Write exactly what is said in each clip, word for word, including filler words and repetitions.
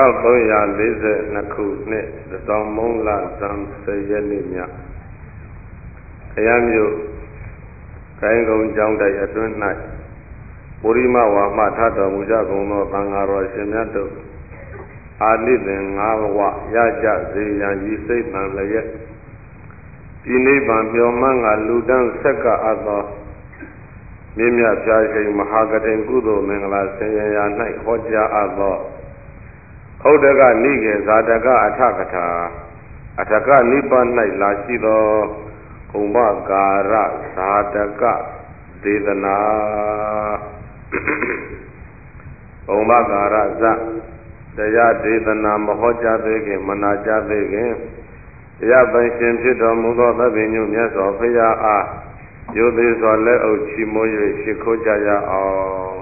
သောသုံးရာလေးဆယ်နှစ်ခုနှစ်တစောင်းမုံလဇန်ဆယ်ရက်နေ့ညခရမ်းမြို့ကိုင်းကုန်းကျောင်းတိုက်အတွင်း၌ပုရိမဝါမထတော်မူကြကုန်သောသံဃာတော်ရှင်မြတ်တို့အာနိသင်ငါးဝရကြစေရန်ဤစိတ်တန်လျက်ဒီနိဗ္ဗာန်မျှော်မှန်းကလူတန်းဆက်ကအပ်သောမြင့်မြတ်ဖြာရှိန်မဟာကတိန်ကုသိုလ်မင်္ဂလာဆင်ရရာ၌ဟောကြားအပ်သောဥဒကနိကေဇာတကအထကထာအထကနိဗ္ဗာန်၌လာရှိသောဂုံဘကာရဇာတကဒေသနာဂုံဘကာရဇတရားဒေသနာမဟောကြားသေးခင်မနာကြားသေးခင်တရားပိုင်ရှင်ဖြစ်တော်မူသောသဗ္ဗညုမြတ်စွာဘုရားအားယုသေးစွာလက်အုပ်ချီးမွမ်း၍ရှိခိုးကြရအောင်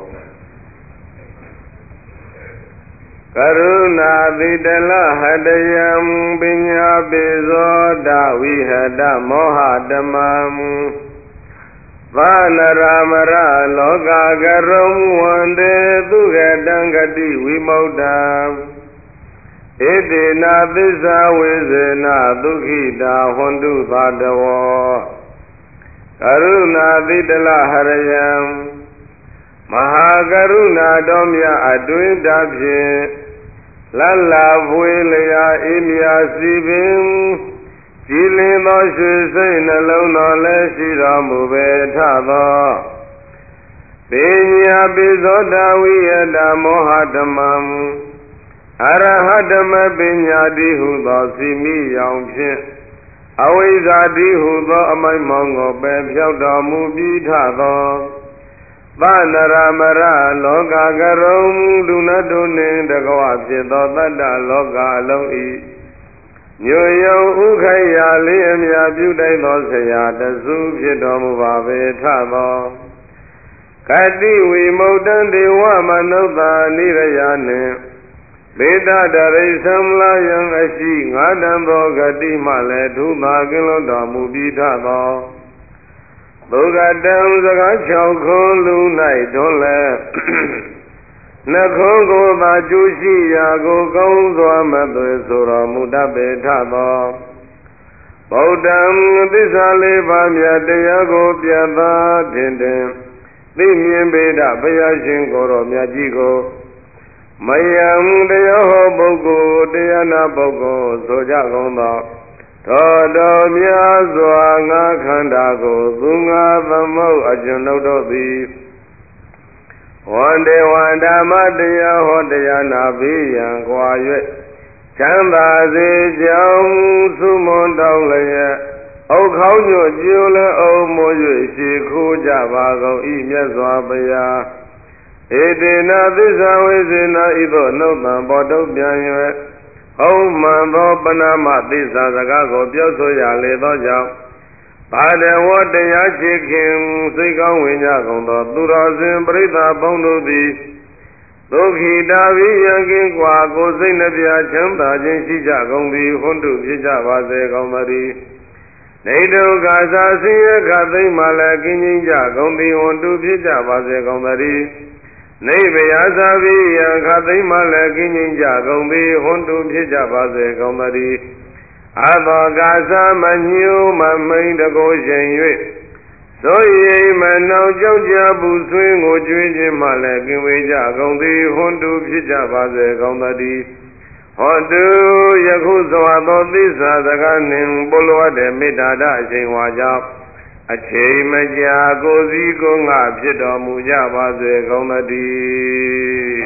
ကရုဏာတိတလဟတယံပညာပိဇောဒဝိဟတမောဟတမံသာနရမရလောကကရုံဝန္တေသူကတံဂတိဝိမု ക്ത ဣတိနာသစ္စာဝိဇေနဒုက္ခိတာဟွန္တုသာတဝောကရုဏာတိတလဟရယံမဟာကရုဏာတော်မြတ်အတွင်းတဖြင့်လလဖွေလျာအေးမြစီပင်ကြည်လင်သောရွှေစိတ်နှလုံးတော်လည်းရှိတော်မူပေထသောပညာပိဇောတဝိယတမောဟဓမ္မံအရဟတမပညာတိဟုသောစီမိယောင်ဖြင့်အဝိဇ္ဇာတိဟုသောအမိုက်မောင်ကိုပယ်ဖြောက်တော်မူပြီးထသောသနရမရလောကကရုံဒုနတုနှင့်တကဝဖြစ်သောတတ္တလောကအလုံးဤညွယုံဥခိုက်ရာလေးအမြပြုတိုက်သောဆရာတစုဖြစ်တော်မူပါပေထသောကတိဝိမု ക്ത ဒေဝမနုဿာနိရယနှင့်ဘေတတရိသံလာယံအရှိငါးတန်သောဂတိမှလည်းဒုမာကင်းလွန်တော်မူပြီးထသောဘုဂတံစကား၆ခုလူ၌တွန်းလဲနှခုံးကိုသာကျူးရှိရာကိုကောင်းစွာမသွေဆိုတော်မူတတ်ပေထသောဗုဒ္ဓံသစ္စာလေးပါးမြတ်တရားကိုပြတ်သားတင်တင်သိမြင်ပေတဘုရားရှင်ကိုယ်တော်မြတ်ကြီးကိုမယံတရားဟောပုဂ္ဂိုလ်တရားနာပုဂ္ဂိုလ်ဆိုကြကုန်သောတော်တော်များစွာငါခန္ဓာကိုသူငါသမုတ်အကျွန်ုပ်တို့သည်ဝန္တေဝန္ဓမ္မတရားဟောတရားနာပြီးရန်ကွာ၍ချမ်းသာစေကြောင်းသုမွန်တောင်းလျက်အုတ်ခေါင်းညွတ်ကျိုးလည်းအုံမိုး၍ရှိခိုးကြပါကုန်၏မြတ်စွာဘုရားဧတေနသစ္စာဝိဇေနဤသို့နှုတ်တံပေါ်တုတ်ပြန်၍ဟုတ်မှန်သောပဏမသစ္စာစကားကိုပြောဆိုရလေသောကြောင့်ဘာတဝတရားချစ်ခင်စိတ်ကောင်းဝင်ကြကုန်သောသူတော်စင်ပရိသတ်ပေါင်းတို့သည်ဒုက္ခိတာဝိယံကင်းကွာကိုစိတ်နှပြချမ်းသာခြင်းရှိကြကုန်သည်ဟွန်းတုဖြစ်ကြပါစေကောင်းသတည်းနေတုကာသာဆင်းရဲခသိမ့်မှလည်းကင်းကျင်းကြကုန်သည်ဟွန်းတုဖြစ်ကြပါစေကောင်းသတည်းနေဗယာသာဝိယံခသိမ့်မှလည်းကင်းကျင်းကြကုန်သည်ဟွန်းတုဖြစ်ကြပါစေကောင်းသတည်းအသောကာသမညူမမိန်တကိုရှင်၍သောရိမနောင်ကြောက်ကြပူဆွေးကိုကြွေးခြင်းမှလည်းကင်းဝေးကြကုန်သည်ဟွန်းတုဖြစ်ကြပါစေကောင်းသတည်းဟောတုယခုသောသောသစ္စာစကားနှင့်ပုလောတဲ့မေတ္တာဒအချိန်ဝါကြောင့်အချိန်မကြာကိုစီကိုငါဖြစ်တော်မူကြပါစေကောင်းသတည်း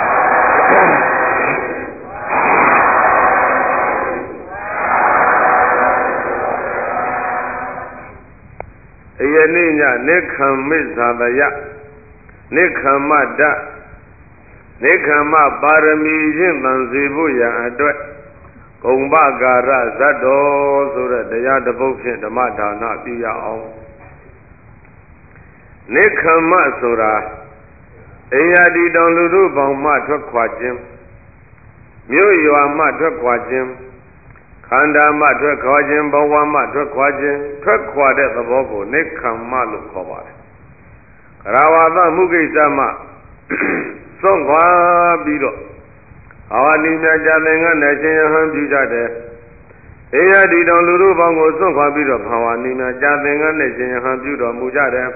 အယနေ့ညနိခံမိဇာတယနိခံမတနိခံမပါရမီရင့်တန်စေဖို့ရန်အတွက်ဂုံဘကာရဇတ်တော်ဆိုတဲ့တရားတစ်ပုဒ်ဖြင့်ဓမ္မဒါနပြုရအောင်နိခံမဆိုတာအိယာတိတောင်လူတို့ပေါင်းမှထွက်ခွာခြင်းမြို့ရွာမှထွက်ခွာခြင်းခန္ဓာမှထွက်ခွာခြင်းဘဝမှထွက်ခွာခြင်းထွက်ခွာတဲ့သဘောကိုနိခံမလို့ခေါ်ပါတယ်ကရဝါသမှုကိစ္စမှစွန့်ခွာပြီးတော့ဘာဝတိမြတ်ကြသင်္ကန်းနဲ့ရှင်ယဟန်ပြုကြတယ်အေယဒီတော်လူတို့ပေါင်းကိုစွန့်ခွာပြီးတော့ဘာဝတိမြတ်ကြသင်္ကန်းနဲ့ရှင်ယဟန်ပြုတော်မူကြတယ်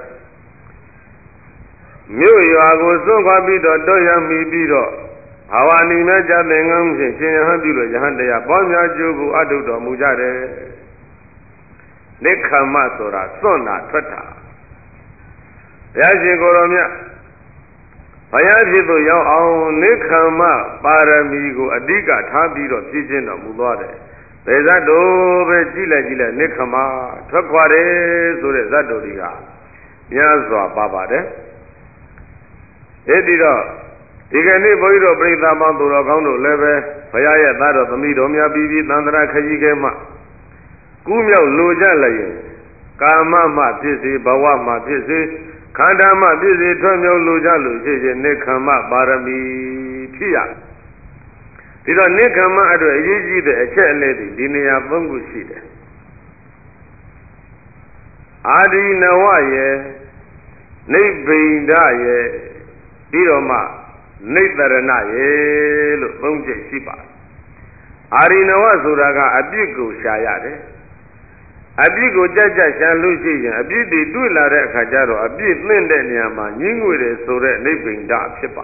မြို့ရွာကိုစွန့်ခွာပြီးတော့တောရမိပြီးတော့ဘာဝတိမြတ်ကြသင်္ကန်းဖြင့်ရှင်ယဟန်ပြုလို့ယဟန်တရားပေါင်းများကျိုးကိုအထုတော်မူကြတယ်နိခမ္မဆိုတာစွန့်တာထွက်တာဘုရားရှင်ကိုယ်တော်မြတ်ဘုရားဖြစ်သို့ရောက်အောင်နိခမ္မပါရမီကိုအဓိကထားပြီးတော့ပြည့်ကျင့်တော်မူသွားတယ်ဘယ်ဇတ်တို့ပဲကြည့်လိုက်ကြည့်လိုက်နိခမ္မထွက်ခွာတယ်ဆိုတဲ့ဇတ်တို့တွေကများစွာပါပါတယ်အဲ့ဒီတော့ဒီကနေ့ဘုန်းကြီးတို့ပြိဿပေါင်းသူတော်ကောင်းတို့လည်းပဲဘုရားရဲ့သားတော်သမီးတော်များပြီးပြီးသံသရာခကြီးခဲမှကူးမြောက်လိုကြလျင်ကာမမှဖြစ်စေဘဝမှဖြစ်စေခန္ဓာမှဖြစ်စေထွံ့မြောက်လိုကြလို့ရှိရင်နိခမ္မပါရမီဖြစ်ရဒီတော့နိခမ္မအတွက်အရေးကြီးတဲ့အချက်အလက်တွေဒီနေရာသုံးခုရှိတယ်အာဒီနဝရဲ့နိဗ္ဗိန္ဒရဲ့ပြီးတော့မှနိတရဏရဲ့လို့သုံးချက်ရှိပါတယ်အာဒီနဝဆိုတာကအပြစ်ကိုရှာရတယ်အပြစ်ကိုကြက်ကြက်ရှာလို့ရှိရင်အပြစ်တွေတွေ့လာတဲ့အခါကျတော့အပြစ်သင့်တဲ့နေရာမှာညှင်းငွေတယ်ဆိုတဲ့နိဗ္ဗိန္ဒဖြစ်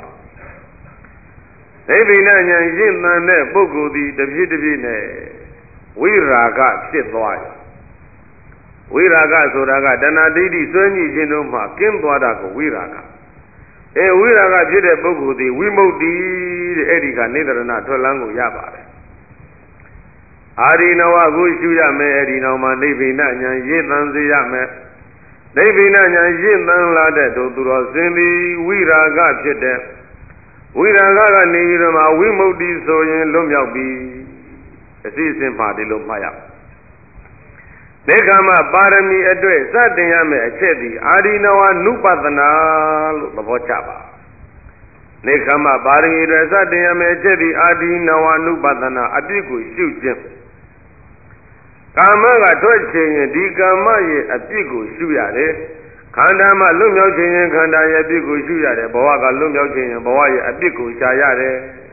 ပါတယ်နိဗ္ဗိန္ဒဉာဏ်ရင့်သန်တဲ့ပုဂ္ဂိုလ်သည်တစ်ပြည့်တစ်ပြည့်နဲ့ဝိရာဂဖြစ်သွားတယ်ဝိရာဂဆိုတာကတဏှာဒိဋ္ဌိစွဲညှိခြင်းတို့မှကင်းသွားတာကိုဝိရာဂအဲဝိရာဂဖြစ်တဲ့ပုဂ္ဂိုလ်သည်ဝိမု ക്തി တဲ့အဲ့ဒီကနေသရဏထွက်လန်းကိုရပါတယ်အာရိနဝကိုရှုရမယ်အဲ့ဒီနောက်မှာနိဗ္ဗိန္ဒဉာဏ်ရင့်သန်စေရမယ်နိဗ္ဗိန္ဒဉာဏ်ရင့်သန်လာတဲ့တို့သူတော်စင်သည်ဝိရာဂဖြစ်တဲ့ဝိရာဂကနေပြီးတော့မှဝိမု ക്തി ဆိုရင်လွတ်မြောက်ပြီးအစီအစဉ်မှာဒီလိုမှတ်ရနိခမ္မပါရမီအတွက်စတင်ရမယ်အချက်ဒီအာရိနဝနုပဒနာလို့သဘောချပါနိခမ္မပါရမီအတွက်စတင်ရမယ်အချက်ဒီအာရိနဝနုပဒနာအပြစ်ကိုရှုခြင်းကာမကထွက်ခြင်းရင်ဒီကာမရဲ့အပြစ်ကိုရှုရတယ်ခန္ဓာမှာလွတ်မြောက်ခြင်းရင်ခန္ဓာရဲ့အပြစ်ကိုရှုရတယ်ဘဝကလွတ်မြောက်ခြင်းရင်ဘဝရဲ့အပြစ်ကိုရှာရတယ်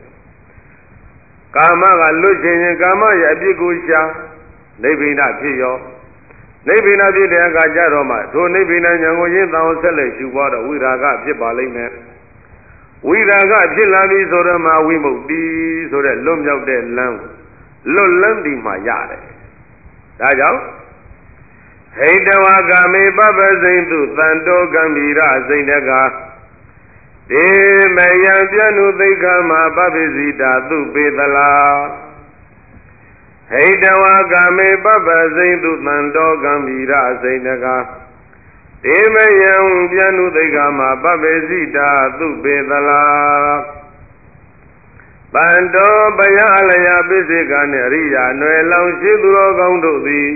ကာမကလွတ်ခြင်းရင်ကာမရဲ့အပြစ်ကိုရှာနိဗ္ဗိန္ဒဖြစ်ရောနိဗ္ဗိန္ဒဖြစ်တဲ့အခါကျတော့မှထိုနိဗ္ဗိန္ဒဉာဏ်ကိုရင်းတောင်ဆက်လက်ရှုပွားတော့ဝိရာဂဖြစ်ပါလိမ့်မယ်ဝိရာဂဖြစ်လာပြီဆိုတော့မှဝိမု ക്തി ဆိုတဲ့လွတ်မြောက်တဲ့လမ်းလွတ်လန်းဒီမှာရတယ်ဒါကြောင့်ဟိတဝကာမေပပစိန်တုတန်တောကံဗီရစိန်တကာဒေမယံပြနုသိက္ခာမပပိစိတာသူပေသလားဟိတဝကာမေပပစိန်တုတန်တောကံဗီရစိန်တကာဒေမယံပြနုသိက္ခာမပပိစိတာသူပေသလားပန္တောပယအလယပိစိကနှင့်အရိယာနွယ်လောင်ရှိသူတော်ကောင်းတို့သည်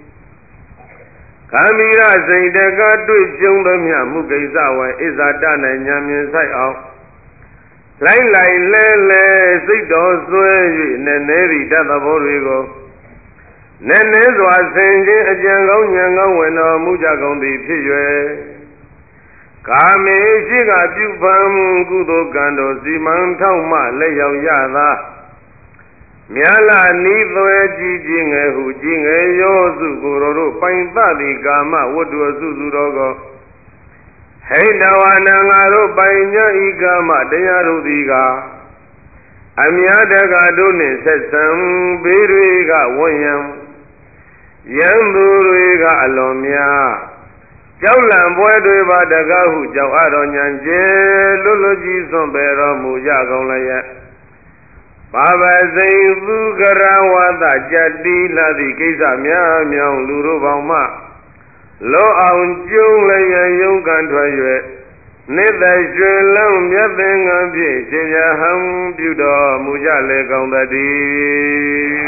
ကာမိရစိန်တကတွေ့ကြုံသည်မြမှုကိစ္စဝံဣဇာတ၌ဉာဏ်မြင်ဆိုင်အောင်လိုက်လိုက်လဲလဲစိတ်တော်ဆွဲ၍နည်းနည်းဤတတ်သဘောတွေကိုနည်းနည်းစွာဆင်ခြင်းအကြံကောင်းဉာဏ်ကောင်းဝင်တော်မူကြကုန်သည်ဖြစ်၍ကာမေရှိကပြုဖံကုသိုလ်ကံတော်စီမံထောက်မှလက်ရောက်ရသာမြာလာနီးသွဲကြည်ကြည်ငယ်ဟုကြည်ငယ်ရောစုကိုယ်တော်တို့ပိုင်သတိကာမဝတ္တုစုစုတော်ကိုဟိတဝနာငါတို့ပိုင်ညာဤကာမတရားတို့သည်ကအမြတ်တကတို့နှင့်ဆက်ဆံဘေးတွေကဝဉ္ယံယံသူတွေကအလွန်များကြောက်လန့်ပွဲတွေပါတကားဟုကြောက်အတော်ညံကျဲလွတ်လွတ်ကြီးစွန့်ပေတော်မူကြကုန်လျက်ဘာဝစိန်သူကရဝတကြတိလာသည့်ကိစ္စများမြောင်လူတို့ပေါင်းမှလောအောင်ကျုံလျက်ယုံကန်ထွက်၍နိတ္တရွှေလန်းမြတ်သင်္ကန်းဖြင့်ရှင်ရဟံပြုတော်မူကြလေကောင်းတည်း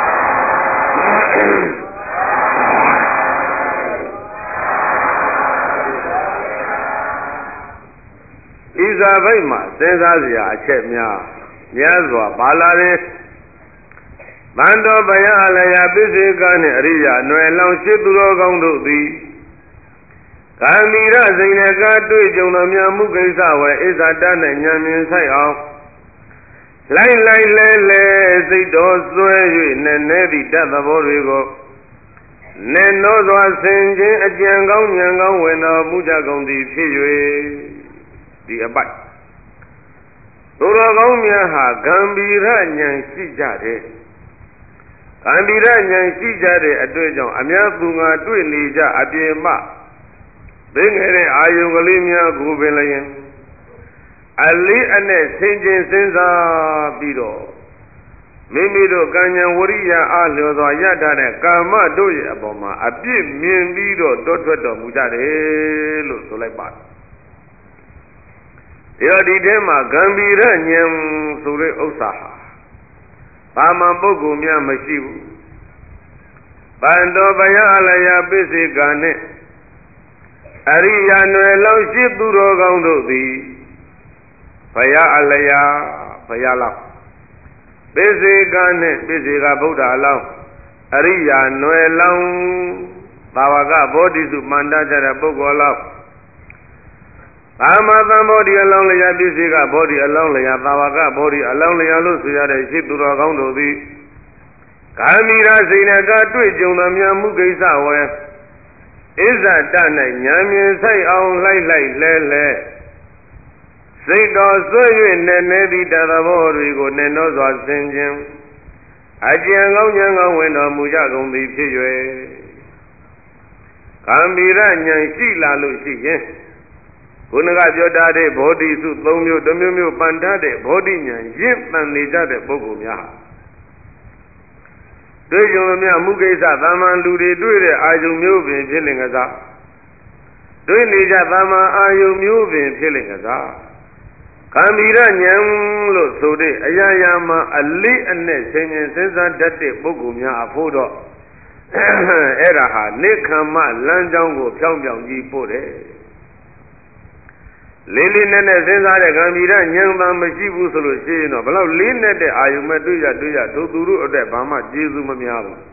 ဤစာဘိတ်မှာစဉ်းစားစရာအချက်များများစွာပါလာတယ်။ဗန္တောပယအလယပိစိကနှင့်အရိယာနွယ်လောင်ရှိသူတော်ကောင်းတို့သည်ကာမိရစိန်ကတွေ့ကြုံတော်များမှုကိစ္စဝဲဣဇာတနှင့်ဉာဏ်မြင်ဆိုင်အောင်လိုက်လိုက်လဲလဲစိတ်တော်ဆွဲ၍နည်းနည်းသည့်တတ်သဘောတွေကိုနေနောစွာဆင်ခြင်းအကြံကောင်းဉာဏ်ကောင်းဝင်တော်မူကြကုန်သည်ဖြစ်၍ဒီအပိုက်သူတော်ကောင်းများဟာဂံဗီရဉာဏ်ရှိကြတယ်ဂံဗီရဉာဏ်ရှိကြတဲ့အတွေ့အကြောင်းအများသူငါတွေ့နေကြအပြေမသိငယ်တဲ့အာယုံကလေးများကိုပင်လည်းအလေးအနက်ဆင်ခြင်စဉ်းစားပြီးတော့မိမိတို့ကံဉာဏ်ဝရိယအားလျော်စွာရထားတဲ့ကာမတို့ရဲ့အပေါ်မှာအပြစ်မြင်ပြီးတော့တောထွက်တော်မူကြတယ်လို့ဆိုလိုက်ပါတယ်။ဒီတော့ဒီထဲမှာဂံဗီရဉာဏ်ဆိုတဲ့ဥစ္စာဟာဘာမှပုဂ္ဂိုလ်များမရှိဘူး။ဗန္တောဘယအလယပိစိကာနဲ့အရိယာနွယ်လောက်ရှိသူတော်ကောင်းတို့သည်ဘယအလယဘယလောက်ပိစိကနဲ့ပိစိကဗုဒ္ဓအလောင်းအရိယာနွယ်လောင်းဘာဝကဘောဓိစုမန္တကြတဲ့ပုဂ္ဂိုလ်လောင်းကာမသံဘောဓိအလောင်းလျာပိစိကဘောဓိအလောင်းလျာဘာဝကဘောဓိအလောင်းလျာလို့ဆိုရတဲ့ရှိသူတော်ကောင်းတို့သည်ကာမိရာစိဏကတွေ့ကြုံတော်များမှုကိစ္စဝဲဣဇတ၌ဉာဏ်မြင်ဆိုင်အောင်လိုက်လိုက်လဲလဲစိတ်တော်ဆွဲ၍နည်းနည်းသည့်တသဘောတွေကိုနည်းနောစွာဆင်ခြင်းအကျဉ်ကောင်းဉာဏ်ကောင်းဝင်တော်မူကြကုန်သည်ဖြစ်၍ကာမိရဉာဏ်ရှိလာလို့ရှိရင်ခုနကပြောထားတဲ့ဘောဓိစုသုံးမျိုးတစ်မျိုးမျိုးပန်ထားတဲ့ဘောဓိဉာဏ်ရင့်တန်နေကြတဲ့ပုဂ္ဂိုလ်များတွေ့ကြုံများမှုကိစ္စသာမန်လူတွေတွေ့တဲ့အာယုံမျိုးပင်ဖြစ်လင်ကစားတွေ့နေကြသာမန်အာယုံမျိုးပင်ဖြစ်လင်ကစားကာမိရဉာဏ်လို့ဆိုတဲ့အရာရာမှာအလေးအနက်ဆင်ခြင်စဉ်းစားတတ်တဲ့ပုဂ္ဂိုလ်များအဖို့တော့အဲ့ဒါဟာနိခမ္မလမ်းကြောင်းကိုဖြောင်းပြောင်းကြီးပို့တယ်လေးလေးနက်နက်စဉ်းစားတဲ့ကာမိရဉာဏ်သာမရှိဘူးဆိုလို့ရှိရင်တော့ဘလောက်လေးနက်တဲ့အာယုံမဲ့တွေ့ရတွေ့ရတို့သူတို့အတွက်ဘာမှကျေးဇူးမများဘူး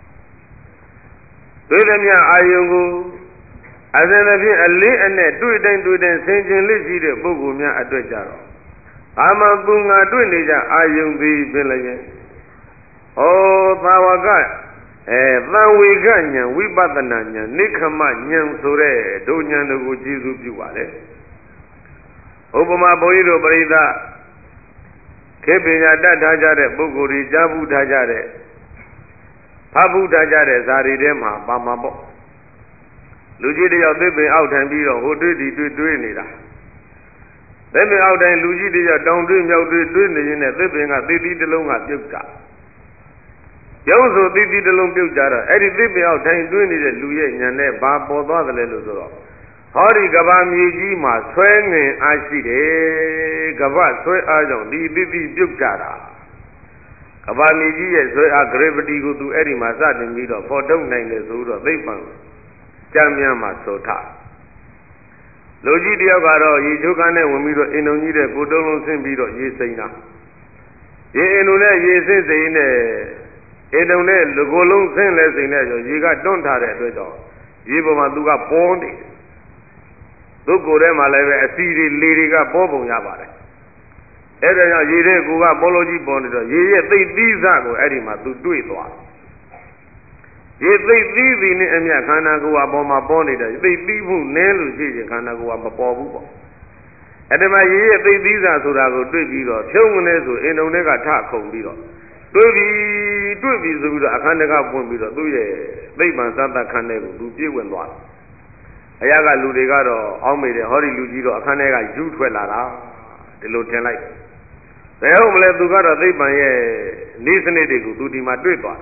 တွေ့သည်များအာယုံကိုအစင်တစ်ဖြင့်အလေးအနက်တွေ့တိုင်းတွေ့တိုင်းဆင်ခြင်လက်ရှိတဲ့ပုဂ္ဂိုလ်များအတွက်ကြတော့အာမသူငါတွေ့နေကြအာယုံသည်ပြင်လည်းရဲ့ဩသာဝကအဲသံဝေကဉာဏ်ဝိပဿနာဉာဏ်နိခမဉာဏ်ဆိုတဲ့ဒုဉာဏ်တို့ကိုကျေးဇူးပြုပါလေဥပမာဘုန်းကြီးတို့ပရိသတ်ခေပညာတတ်ထားကြတဲ့ပုဂ္ဂိုလ်တွေကြားဘူးထားကြတဲ့ဖတ်ဘူးထားကြတဲ့ဇာတိထဲမှာပါမှာပေါ့လူကြီးတယောက်သစ်ပင်အောက်ထိုင်ပြီးတော့ဟိုတွေ့ဒီတွေ့တွေ့နေတာသစ်ပင်အောက်ထိုင်လူကြီးတယောက်တောင်တွေ့မြောက်တွေ့တွေ့နေရင်သစ်ပင်ကသီတိတစ်လုံးကပြုတ်တာရုပ်ဆိုသီတိတစ်လုံးပြုတ်ကြတော့အဲ့ဒီသစ်ပင်အောက်ထိုင်တွေ့နေတဲ့လူရဲ့ဉာဏ်နဲ့ဘာပေါ်သွားတယ်လဲလို့ဆိုတော့ဟောဒီကဘာမြေကြီးမှာဆွဲငင်အားရှိတယ်ကဘာဆွဲအားကြောင့်ဒီသီတိပြုတ်ကြတာကဘာမြေကြီးရဲ့ဆွဲအား gravity ကိုသူအဲ့ဒီမှာစတင်ပြီးတော့ပေါ်ထုတ်နိုင်တယ်ဆိုတော့သိပ္ပံကျမ်းများမှာဆိုထားလူကြီးတယောက်ကတော့ရေချိုးကန်းနဲ့ဝင်ပြီးတော့အင်တုံကြီးတဲ့ကိုတုံးလုံးဆင်းပြီးတော့ရေစိမ့်တာရေအင်တုံနဲ့ရေစိမ့်စိမ့်နဲ့အင်တုံနဲ့လူကိုယ်လုံးဆင်းလဲစိမ့်နဲ့ဆိုရေကတွန့်ထားတဲ့အတွက်ကြောင့်ရေပေါ်မှာသူကပေါ်နေသူကိုယ်ထဲမှာလည်းပဲအစီတွေလေတွေကပေါ်ပုံရပါတယ်အဲ့ဒါကြောင့်ရေတဲ့ကိုကပေါ်လို့ကြီးပေါ်နေတော့ရေရဲ့သိပ်သီးစကိုအဲ့ဒီမှာသူတွေ့သွားရေသိပ်သီးသည်နဲ့အမြခန္ဓာကိုယ်အပေါ်မှာပေါ်နေတယ်သိပ်သီးမှုနည်းလို့ရှိရင်ခန္ဓာကိုယ်ကမပေါ်ဘူးပေါ့အဲ့ဒီမှာရေရဲ့သိပ်သီးစဆိုတာကိုတွေ့ပြီးတော့ဖြုံးမနေဆိုအင်တုံတွေကထခုန်ပြီးတော့တွေ့ပြီးတွေ့ပြီးဆိုပြီးတော့အခန်းတကပွင့်ပြီးတော့သူ့ရဲ့သိပ္ပံသတ္တခန်းထဲကိုသူပြေးဝင်သွားတယ်အရာကလူတွေကတော့အောင်းမိတယ်ဟောဒီလူကြီးတော့အခန်းထဲကယူထွက်လာတာဒီလိုထင်လိုက်ဘယ်ဟုတ်မလဲသူကတော့သိပ္ပံရဲ့ဤစနစ်တွေကိုသူဒီမှာတွေ့သွား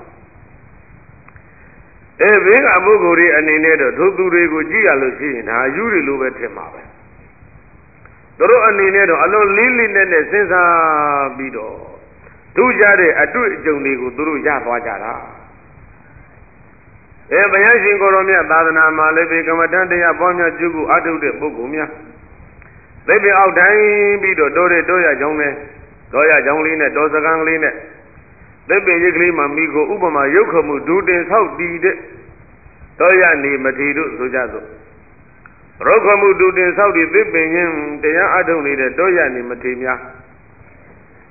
အဲဘေးကပုဂ္ဂိုလ်တွေအနေနဲ့တော့ဒုသူတွေကိုကြည့်ရလို့ရှိရင်ဒါယူတွေလိုပဲထင်ပါပဲသူတို့အနေနဲ့တော့အလွန်လေးလေးနက်နက်စဉ်းစားပြီးတော့ထူးခြားတဲ့အတွေ့အကြုံတွေကိုသူတို့ရသွားကြတာအဲဘုရားရှင်ကိုရောမြတ်သာသနာမှာလည်းဒီကမ္မဋ္ဌာန်းတရားပွားများကျူးကိုအထုတဲ့ပုဂ္ဂိုလ်များသိပင်အောက်တိုင်းပြီးတော့တိုးတဲ့တိုးရကြောင်းနဲ့တော်ရကြောင်းလေးနဲ့တော်စကံလေးနဲ့သိပင်ရိတ်ကလေးမှာမိကိုဥပမာရုပ်ခမှုဒူတင်ဆောက်တည်တဲ့တော်ရနေမထီတို့ဆိုကြစို့ရုပ်ခမှုဒူတင်ဆောက်တည်သိပင်ချင်းတရားအထုနေတဲ့တော်ရနေမထီများ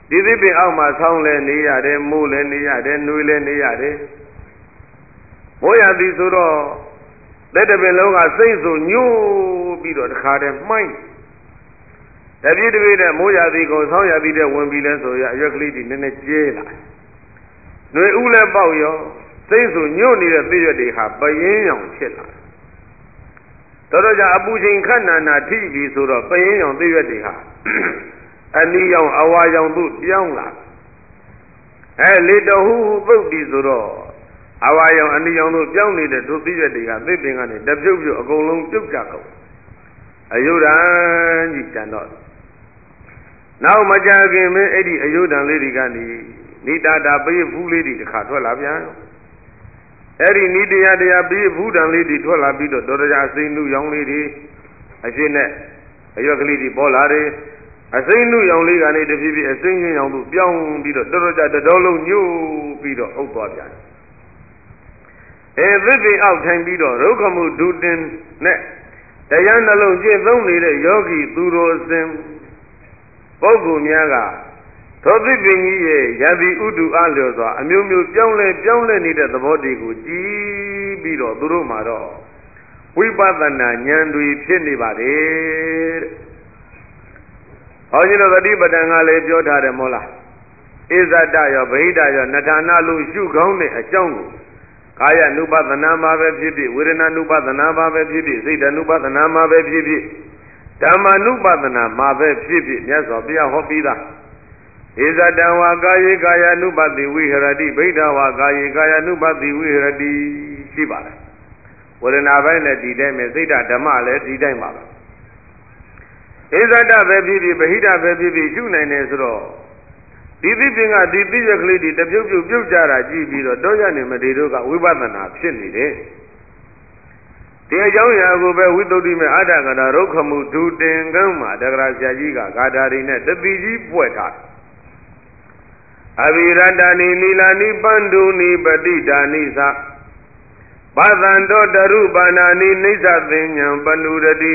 ဒီသစ်ပင်အောက်မှာဆောင်းလဲနေရတယ်မိုးလဲနေရတယ်နှွေးလဲနေရတယ်မိုးရသည်ဆိုတော့လက်တပင်လုံးကစိတ်ဆိုညှို့ပြီးတော့တခါတည်းမှိုင်းတပြည့်တပြည့်နဲ့မိုးရသည်ကိုဆောင်းရသည်တဲ့ဝင်ပြီးလဲဆိုရအရွက်ကလေးတွေနည်းနည်းကျဲလာຫນွေဥလဲပေါက်ရောစိတ်ဆိုညှို့နေတဲ့သိရွက်တွေဟာပယင်းရောင်ဖြစ်လာတော်တော်ကြာအပူချိန်ခန့်နာနာထိပြီဆိုတော့ပယင်းရောင်သိရွက်တွေဟာအနီရောင်အဝါရောင်သို့ပြောင်းလာအဲလေတော်ဟူပုတ်ပြီဆိုတော့အဝါရောင်အနီရောင်သို့ပြောင်းနေတဲ့ဒုသိရွက်တွေကသစ်ပင်ကနေတပြုတ်ပြုတ်အကုန်လုံးပြုတ်ကြကုန်အယုဒ္ဓံကြီးတန်တော့နောက်မကြခင်မင်းအဲ့ဒီအယုဒ္ဓံလေးတွေကနေနိတာတာပိယဖူးလေးတွေတစ်ခါထွက်လာပြန်အဲ့ဒီနိတရားတရားပိယဖူးတံလေးတွေထွက်လာပြီးတော့တော်တော်ကြာစိန်နုရောင်လေးတွေအဖြစ်နဲ့အရွက်ကလေးတွေပေါ်လာတယ်အစိမ့်နုရောင်လေးကနေတဖြည်းဖြည်းအစိမ့်ချင်းရောင်သို့ပြောင်းပြီးတော့တော်တော်ကြာတတော်လုံးညှို့ပြီးတော့အုပ်သွားပြန်အဲသစ်ပင်အောက်ထိုင်ပြီးတော့ရုက္ခမှုဒုတင်နဲ့တရားနှလုံးကျင့်သုံးနေတဲ့ယောဂီသူတော်စင်ပုဂ္ဂိုလ်များကသောသစ်ပင်ကြီးရဲ့ယတိဥဒုအလျော်စွာအမျိုးမျိုးပြောင်းလဲပြောင်းလဲနေတဲ့သဘောတွေကိုကြည်ပြီးတော့သူတို့မှာတော့ဝိပဿနာဉာဏ်တွေဖြစ်နေပါတယ်တဲ့ဟောရှင်တို့သတိပဋ္ဌာန်ကလည်းပြောထားတယ်မို့လားဣဇဒရောဗိဒရောနထာနာလို့ရှုကောင်းတဲ့အကြောင်းကိုကာယ ानु ပသနာမှာပဲဖြစ်ဖြစ်ဝေဒနာ ानु ပသနာမှာပဲဖြစ်ဖြစ်စိတ် ानु ပသနာမှာပဲဖြစ်ဖြစ်ဓမ္မ ानु ပသနာမှာပဲဖြစ်ဖြစ်မြတ်စွာဘုရားဟောပြီးသားဣဇဒံဝါကာယေကာယ ानु ပတိဝိဟရတိဗိဒဝါကာယေကာယ ानु ပတိဝိဟရတိရှိပါတယ်ဝေဒနာပိုင်းလည်းဒီတိုင်းပဲစိတ်ဓမ္မလည်းဒီတိုင်းပါပဲဣဇဒပဲဖြစ်ဖြစ်ဗဟိတပဲဖြစ်ဖြစ်ရှုနိုင်တယ်ဆိုတော့ဒီသစ်ပင်ကဒီသိရကလေးတွေတပြုတ်ပြုတ်ပြုတ်ကြတာကြည့်ပြီးတော့တောရနေမတေတို့ကဝိပဿနာဖြစ်နေတယ်ဒီအကြောင်းအရာကိုပဲဝိသုဒ္ဓိမေအာဒကတာရုက္ခမှုဒုတင်ကံမှာတဂရဆရာကြီးကဂါထာတွေနဲ့တတိကြီးပွက်ထားအဘိရတနိနီလာနိပန္ဒုနိပတိဒါနိသပသန္တောတရုပန္နာနိနိစ္စသင်္ညံပနုရတိ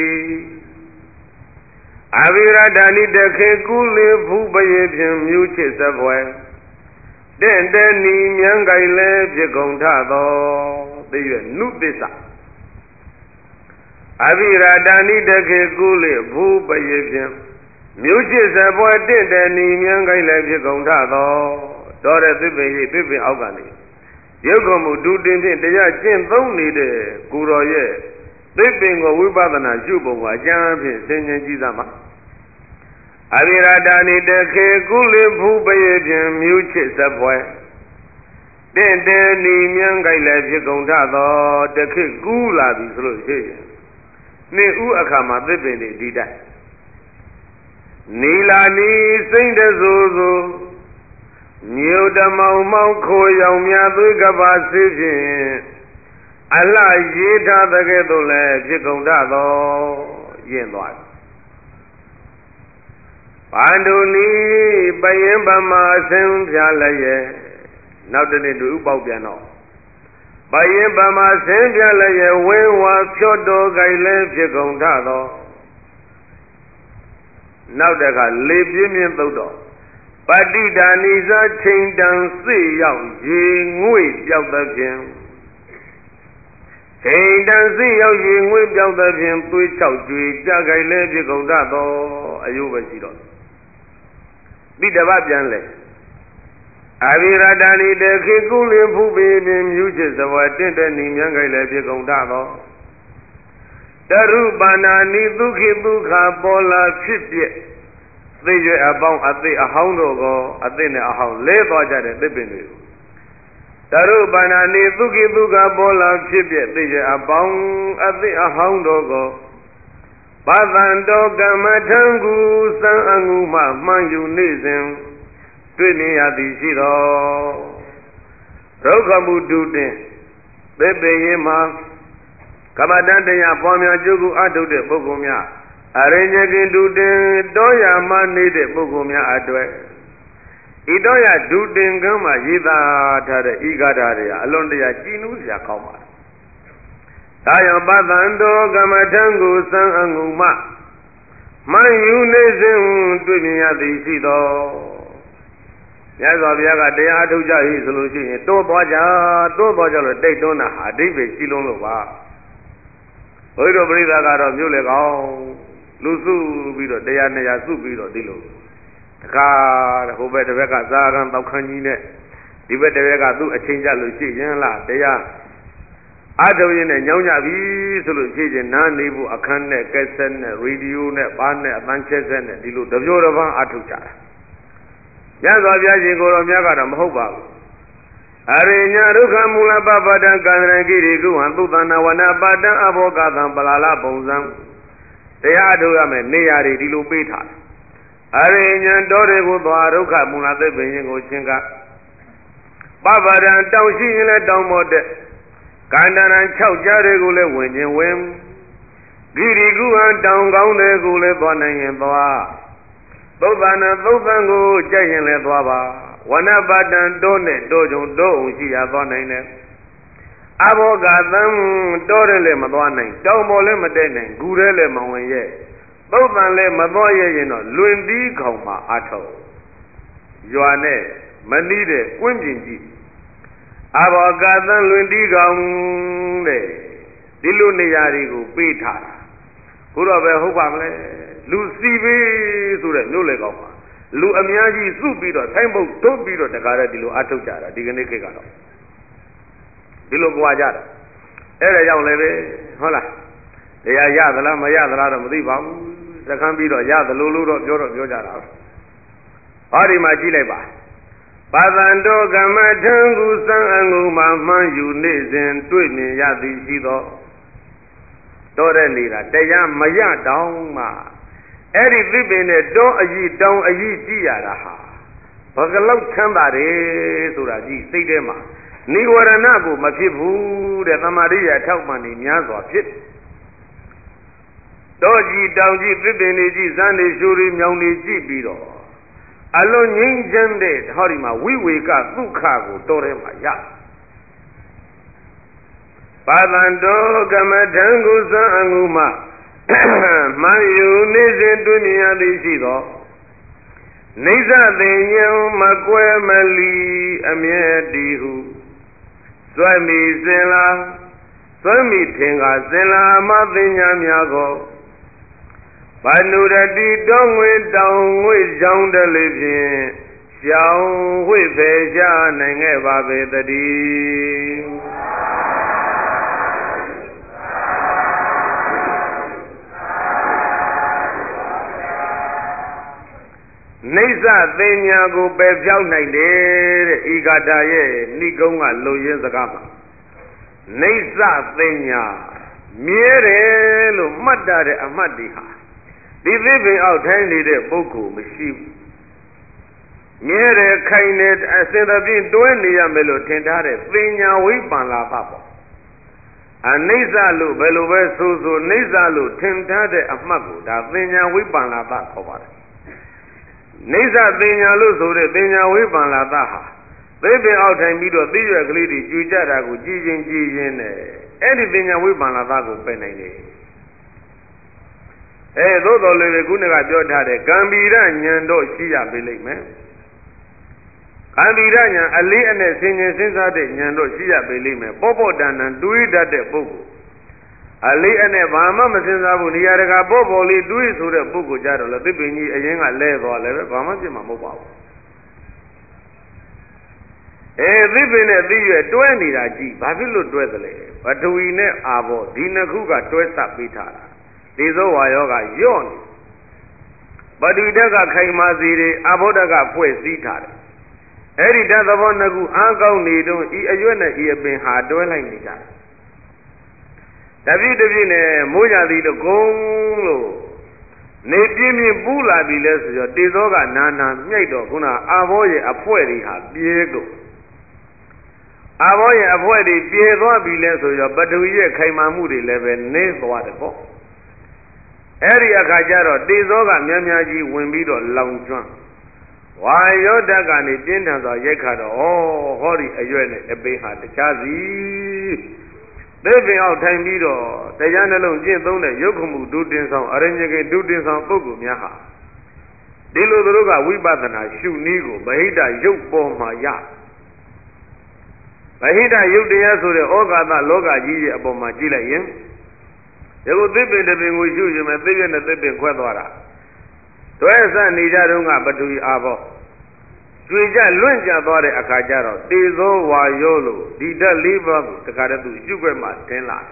အဘိရဒာနိတခေကုလေဖူပယေဖြင့်မြူးချစ်စပွဲတင့်တဲ့နီမြန်းကြိုင်လဲဖြစ်ကုန်ထသောသိရနုသစ္စာအဘိရဒာနိတခေကုလေဖူပယေဖြင့်မြူးချစ်စပွဲတင့်တဲ့နီမြန်းကြိုင်လဲဖြစ်ကုန်ထသောတော်တဲ့သစ်ပင်ကြီးသစ်ပင်အောက်ကနေရုပ်ကမှုဒုတင်ဖြင့်တရားကျင့်သုံးနေတဲ့ကိုယ်တော်ရဲ့သစ်ပင်ကိုဝိပဿနာရှုပုံကအကျမ်းဖြင့်သင်ញင်ကြည့်သမှာအဘိရဒာနိတခေကုလေဖူပယေဖြင့်မြူးချစ်စပွဲတင့်တယ်နီမြန်းကြိုက်လည်းဖြစ်ကုန်ထသောတခေကူးလာပြီဆိုလို့ရှိရင်နှစ်ဦးအခါမှာသစ်ပင်တွေဒီတိုင်းနီလာနီစိမ့်တဆူဆူမြို့တမောင်မောင်ခိုရောင်မြသွေးကပါစေဖြင့်အလှရေးထားတဲ့ကဲ့သို့လည်းဖြစ်ကုန်ထသောယဉ်သွားပန္ဒုနီပယင်ပမအစင်ဖြာလည်းရဲ့နောက်တနေ့တူဥပေါက်ပြန်တော့ပယင်ပမဆင်းဖြာလည်းရဲ့ဝင်းဝါဖြော့တော်ကြိုင်လည်းဖြစ်ကုန်ထသောနောက်တခါလေပြင်းပြင်းသုတ်တော့ပတိဒါနိဇာချိန်တန်စေရောက်ရေငွေ့ပြောက်သဖြင့်ချိန်တန်စေရောက်ရေငွေ့ပြောက်သဖြင့်သွေးချောက်ကြွေကြကြိုင်လည်းဖြစ်ကုန်ထသောအယုပဲရှိတော့ဒီတပတ်ပြန်လေအဘိရဒာနိတခေကုလင်ဖူပေပင်မြူးချစ်သဘောတင့်တဲ့နီမြန်းကြိုင်လည်းဖြစ်ကုန်ထသောတရုပန္နာနိဒုခိဒုက္ခပေါ်လာဖြစ်ပြည့်သိရွယ်အပေါင်းအသိအဟောင်းတို့ကိုအသိနဲ့အဟောင်းလဲသွားကြတဲ့သစ်ပင်တွေကိုတရုပန္နာနိဒုခိဒုက္ခပေါ်လာဖြစ်ပြည့်သိရွယ်အပေါင်းအသိအဟောင်းတို့ကိုပသန္တောကမ္မထံကူသံအငုမှမှန်ယူနေစဉ်တွေ့နေရသည်ရှိတော်ရုက္ခမှုတုတင်သစ်ပင်ရင်မှာကမ္မတန်တရားပွားများကျုပ်ကိုအထုတ်တဲ့ပုဂ္ဂိုလ်များအရိညကိတုတင်တောရမှနေတဲ့ပုဂ္ဂိုလ်များအတွက်ဤတောရဒုတင်ကံမှာရေးသားထားတဲ့ဤဂါထာတွေအလွန်တရာကြည်နူးစရာကောင်းပါတယ်ဒါယံပသန္တောကမ္မထံကိုသံအငုမှမှန်ယူနေစဉ်တွေ့မြင်ရသည်ရှိသောမြတ်စွာဘုရားကတရားအထုတ်ကြပြီဆိုလို့ရှိရင်တိုးသွားကြတိုးသွားကြလို့တိတ်တွန်းတာဟာအဓိပ္ပာယ်ရှိလုံးလို့ပါဘုရားတို့ပြိဿကတော့မြို့လေကောင်းလူစုပြီးတော့တရားနှစ်ရာစုပြီးတော့ဒီလိုတခါဟိုဘက်တစ်ဘက်ကသာရံတောက်ခန်းကြီးနဲ့ဒီဘက်တစ်ဘက်ကသူ့အချင်းကြလို့ရှိရင်လားတရားအထုတ်ရင်းနဲ့ညောင်းကြပြီဆိုလို့ရှိရင်နားနေဖို့အခန်းနဲ့ကက်ဆက်နဲ့ရေဒီယိုနဲ့ပါးနဲ့အသံချက်ဆက်နဲ့ဒီလိုတပြောတစ်ပန်းအထုတ်ကြတာမြတ်စွာဘုရားရှင်ကိုယ်တော်မြတ်ကတော့မဟုတ်ပါဘူးအရိညာဒုက္ခမူလပပတံကန္တရကိရိကုဟံသုတနာဝနာပတံအဘောကသံပလာလပုံစံတရားထုတ်ရမယ်နေရာတွေဒီလိုပေးထားတယ်အရိညာတော်တွေကိုသွားဒုက္ခမူလသစ်ပင်ရင်ကိုရှင်းကပပတံတောင်းရှိရင်လည်းတောင်းဖို့တဲ့ကန္တရံ၆ကြားတွေကိုလည်းဝင်ခြင်းဝင်ဂိရိကုဟံတောင်းကောင်းတွေကိုလည်းသွားနိုင်ရင်သွားသုတနာသုတံကိုကြိုက်ရင်လည်းသွားပါဝနပတံတိုးနဲ့တိုးကြုံတိုးအောင်ရှိရသွားနိုင်တယ်အဘောကသံတိုးတယ်လည်းမသွားနိုင်တောင်းပေါ်လည်းမတက်နိုင်ဂူရဲလည်းမဝင်ရဲ့သုတံလည်းမသွားရဲ့ရင်တော့လွင်သီးခေါင်မှာအထောက်ရွာနဲ့မနီးတဲ့ကွင်းပြင်ကြီးအဘောကသံလွင်သီးခေါင်တဲ့ဒီလိုနေရာတွေကိုပေးထားတာခုတော့ပဲဟုတ်ပါမလဲလူစီပေးဆိုတဲ့မျိုးလေကောင်းပါလူအများကြီးစုပြီးတော့ဆိုင်းပုတ်တုတ်ပြီးတော့တကားတဲ့ဒီလိုအထုတ်ကြတာဒီကနေ့ခေတ်ကတော့ဒီလိုကြွားကြတာအဲ့ဒါကြောင့်လည်းပဲဟုတ်လားတရားရသလားမရသလားတော့မသိပါဘူးသခန်းပြီးတော့ရသလိုလိုတော့ပြောတော့ပြောကြတာဟောဒီမှာကြည့်လိုက်ပါပါသံတော်ကမ္မထံကုသံအငုမှာမှန်းယူနေစဉ်တွေ့မြင်ရသည်ရှိသောတော်တဲ့နေတာတရားမရတောင်းမှအဲ့ဒီသစ်ပင်နဲ့တောအကြီးတောင်အကြီးကြည့်ရတာဟာဘယ်ကလောက်ချမ်းသာတယ်ဆိုတာကြည့်စိတ်ထဲမှာနိဝရဏကိုမဖြစ်ဘူးတဲ့သမာဓိရထောက်မှန်နေများစွာဖြစ်တောကြီးတောင်ကြီးသစ်ပင်တွေကြီးဇန်းတွေရှူတွေမြောင်တွေကြည့်ပြီးတော့အလုံးငြိမ်းချမ်းတဲ့ဟောဒီမှာဝိဝေကဒုက္ခကိုတော်ထဲမှာရပါတံတောကမ္မထံကုသံအငုမမှန်ယူနေစဉ်တွေ့မြင်ရသည်ရှိသောနေသသိဉ္မကွယ်မလီအမြဲတည်ဟုသွဲမိစင်လာသွဲမိထင်ကစင်လာမသိညာများကိုဘာနုရတိတောငွေတောင်ငွေကြောင်းတလေးဖြင့်ရှောင်းဝိဖေရှားနိုင်ခဲ့ပါပေတည်းနိစ္စသိညာကိုပယ်ပြောင်းနိုင်တယ်တဲ့ဤဂါထာရဲ့ဏိကုံးကလိုရင်းစကားမှာနိစ္စသိညာမြဲတယ်လို့မှတ်တာတဲ့အမှတ်တွေဟာဒီသစ်ပင်အောက်ထိုင်နေတဲ့ပုဂ္ဂိုလ်မရှိဘူးမြဲတယ်ခိုင်တယ်အစင်သဖြင့်တွဲနေရမယ်လို့ထင်ထားတဲ့သိညာဝိပ္ပန္လာပပေါ့အနိစ္စလို့ဘယ်လိုပဲဆိုဆိုနိစ္စလို့ထင်ထားတဲ့အမှတ်ကိုဒါသိညာဝိပ္ပန္လာပခေါ်ပါတယ်နိစ္စသိညာလို့ဆိုတဲ့သိညာဝိပ္ပန္လာသဟာသိပင်အောက်ထိုင်ပြီးတော့သိရွက်ကလေးတွေကြွေကြတာကိုကြည်ချင်းကြည်ချင်းနဲ့အဲ့ဒီသိညာဝိပ္ပန္လာသကိုပယ်နိုင်တယ်အဲသို့တော်လည်းခုနကပြောထားတဲ့ကံဗီရဉာဏ်တော့ရှိရပေလိမ့်မယ်ကံဗီရဉာဏ်အလေးအနက်ဆင်ញင်စဉ်းစားတဲ့ဉာဏ်တော့ရှိရပေလိမ့်မယ်ပေါ့ပေါ့တန်တန်တွေးတတ်တဲ့ပုဂ္ဂိုလ်အလေးအနဲ့ဘာမှမစဉ်းစားဘူးနေရာတကာပေါ့ပေါ့လေးတွေးဆိုတဲ့ပုဂ္ဂိုလ်ကြတော့လေသစ်ပင်ကြီးအရင်ကလဲသွားလည်းပဲဘာမှဖြစ်မှာမဟုတ်ပါဘူးအဲသစ်ပင်နဲ့သိရွယ်တွဲနေတာကြည့်ဘာဖြစ်လို့တွဲသလဲပထဝီနဲ့အာဘောဒီနှစ်ခုကတွဲစပ်ပေးထားတာဒီသောဝါယောကယော့နေပထဝီဓာတ်ကခိုင်မာစီတွေအာဘောဓာတ်ကဖွဲ့စည်းထားတယ်အဲ့ဒီဓာတ်သဘောနှစ်ခုအားကောင်းနေတော့ဤအရွက်နဲ့ဤအပင်ဟာတွဲလိုက်နေကြတယ်တပြည့်တပြည့်နဲ့မိုးကြသည်တော့ဂုံလို့နေပြင်းပြင်းပူးလာပြီလဲဆိုတော့တေသောကနာနာမြိုက်တော့ခုနအာဘောရဲ့အဖွဲတွေဟာပြေးကုန်အာဘောရဲ့အဖွဲတွေပြေးသွားပြီလဲဆိုတော့ပထဝီရဲ့ခိုင်မာမှုတွေလည်းပဲနေသွားတယ်ပေါ့အဲ့ဒီအခါကျတော့တေသောကများများကြီးဝင်ပြီးတော့လောင်ကျွမ်းဝါယောဓာတ်ကနေပြင်းထန်စွာရိုက်ခါတော့ဩဟောဒီအရွက်နဲ့အပင်ဟာတခြားစီသစ်ပင်အောက်ထိုင်ပြီးတော့တရားနှလုံးကျင့်သုံးတဲ့ရုပ်ခမှုဒုတင်ဆောင်အရိညကေဒုတင်ဆောင်ပုဂ္ဂိုလ်များဟာဒီလိုသူတို့ကဝိပဿနာရှုနည်းကိုဗဟိတရုပ်ပေါ်မှာရဗဟိတရုပ်တရားဆိုတဲ့ဩဃာတလောကကြီးရဲ့အပေါ်မှာကြည့်လိုက်ရင်ဒီကိုသစ်ပင်တစ်ပင်ကိုရှုရင်မဲ့သစ်ပြည့်နဲ့သစ်ပင်ခွဲသွားတာတွဲဆနေကြတုန်းကပထဝီအာဘောကျွေကြလွင့်ကြသွားတဲ့အခါကျတော့တေသောဝါယောလို့ဒီဓာတ်လေးပါးကိုတခါတည်းသူရှုွက်မှတင်လာ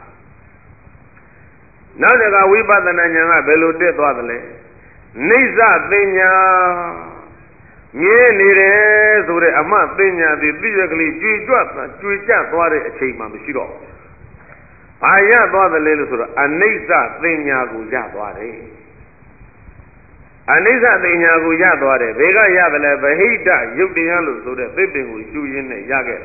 နောက်တခါဝိပဿနာဉာဏ်ကဘယ်လိုတက်သွားသလဲနိစ္စပညာမြဲနေတယ်ဆိုတဲ့အမှတ်ပညာသည်သိရကလေးကြွေကြွကြွေကြသွားတဲ့အချိန်မှမရှိတော့ဘာရသွားသလဲလို့ဆိုတော့အနိစ္စပညာကိုရသွားတယ်အနိစ္စပညာကိုရသွားတယ်ဘယ်ကရတယ်လဲဗဟိတယုတ်တရားလို့ဆိုတဲ့သစ်ပင်ကိုရှုရင်းနဲ့ရခဲ့တာ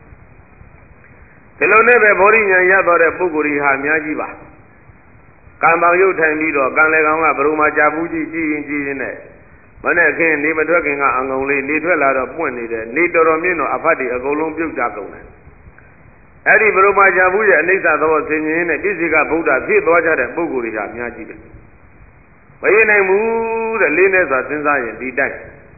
ဒီလိုနဲ့ပဲဘောဓိဉာဏ်ရသွားတဲ့ပုဂ္ဂိုလ်ဟာအများကြီးပါကံပေါင်းရုပ်ထိုင်ပြီးတော့ကံလေကောင်ကဘုရုံမှာကြာဘူးကြီးကြည်ရင်ကြည်ရင်နဲ့မနဲ့ခင်နေမထွက်ခင်ကအငုံလေးနေထွက်လာတော့ပွင့်နေတယ်နေတော်တော်မြင့်တော့အဖတ်တွေအကုန်လုံးပြုတ်ကြကုန်တယ်အဲ့ဒီဘုရုံမှာကြာဘူးရဲ့အနိစ္စသဘောဆင်ញင်းနဲ့ပြည့်စုံကဗုဒ္ဓဖြစ်သွားကြတဲ့ပုဂ္ဂိုလ်တွေဟာအများကြီးပဲမရနိုင်ဘူးတဲ့လေးနဲ့ဆိုစဉ်းစားရင်ဒီတိုက်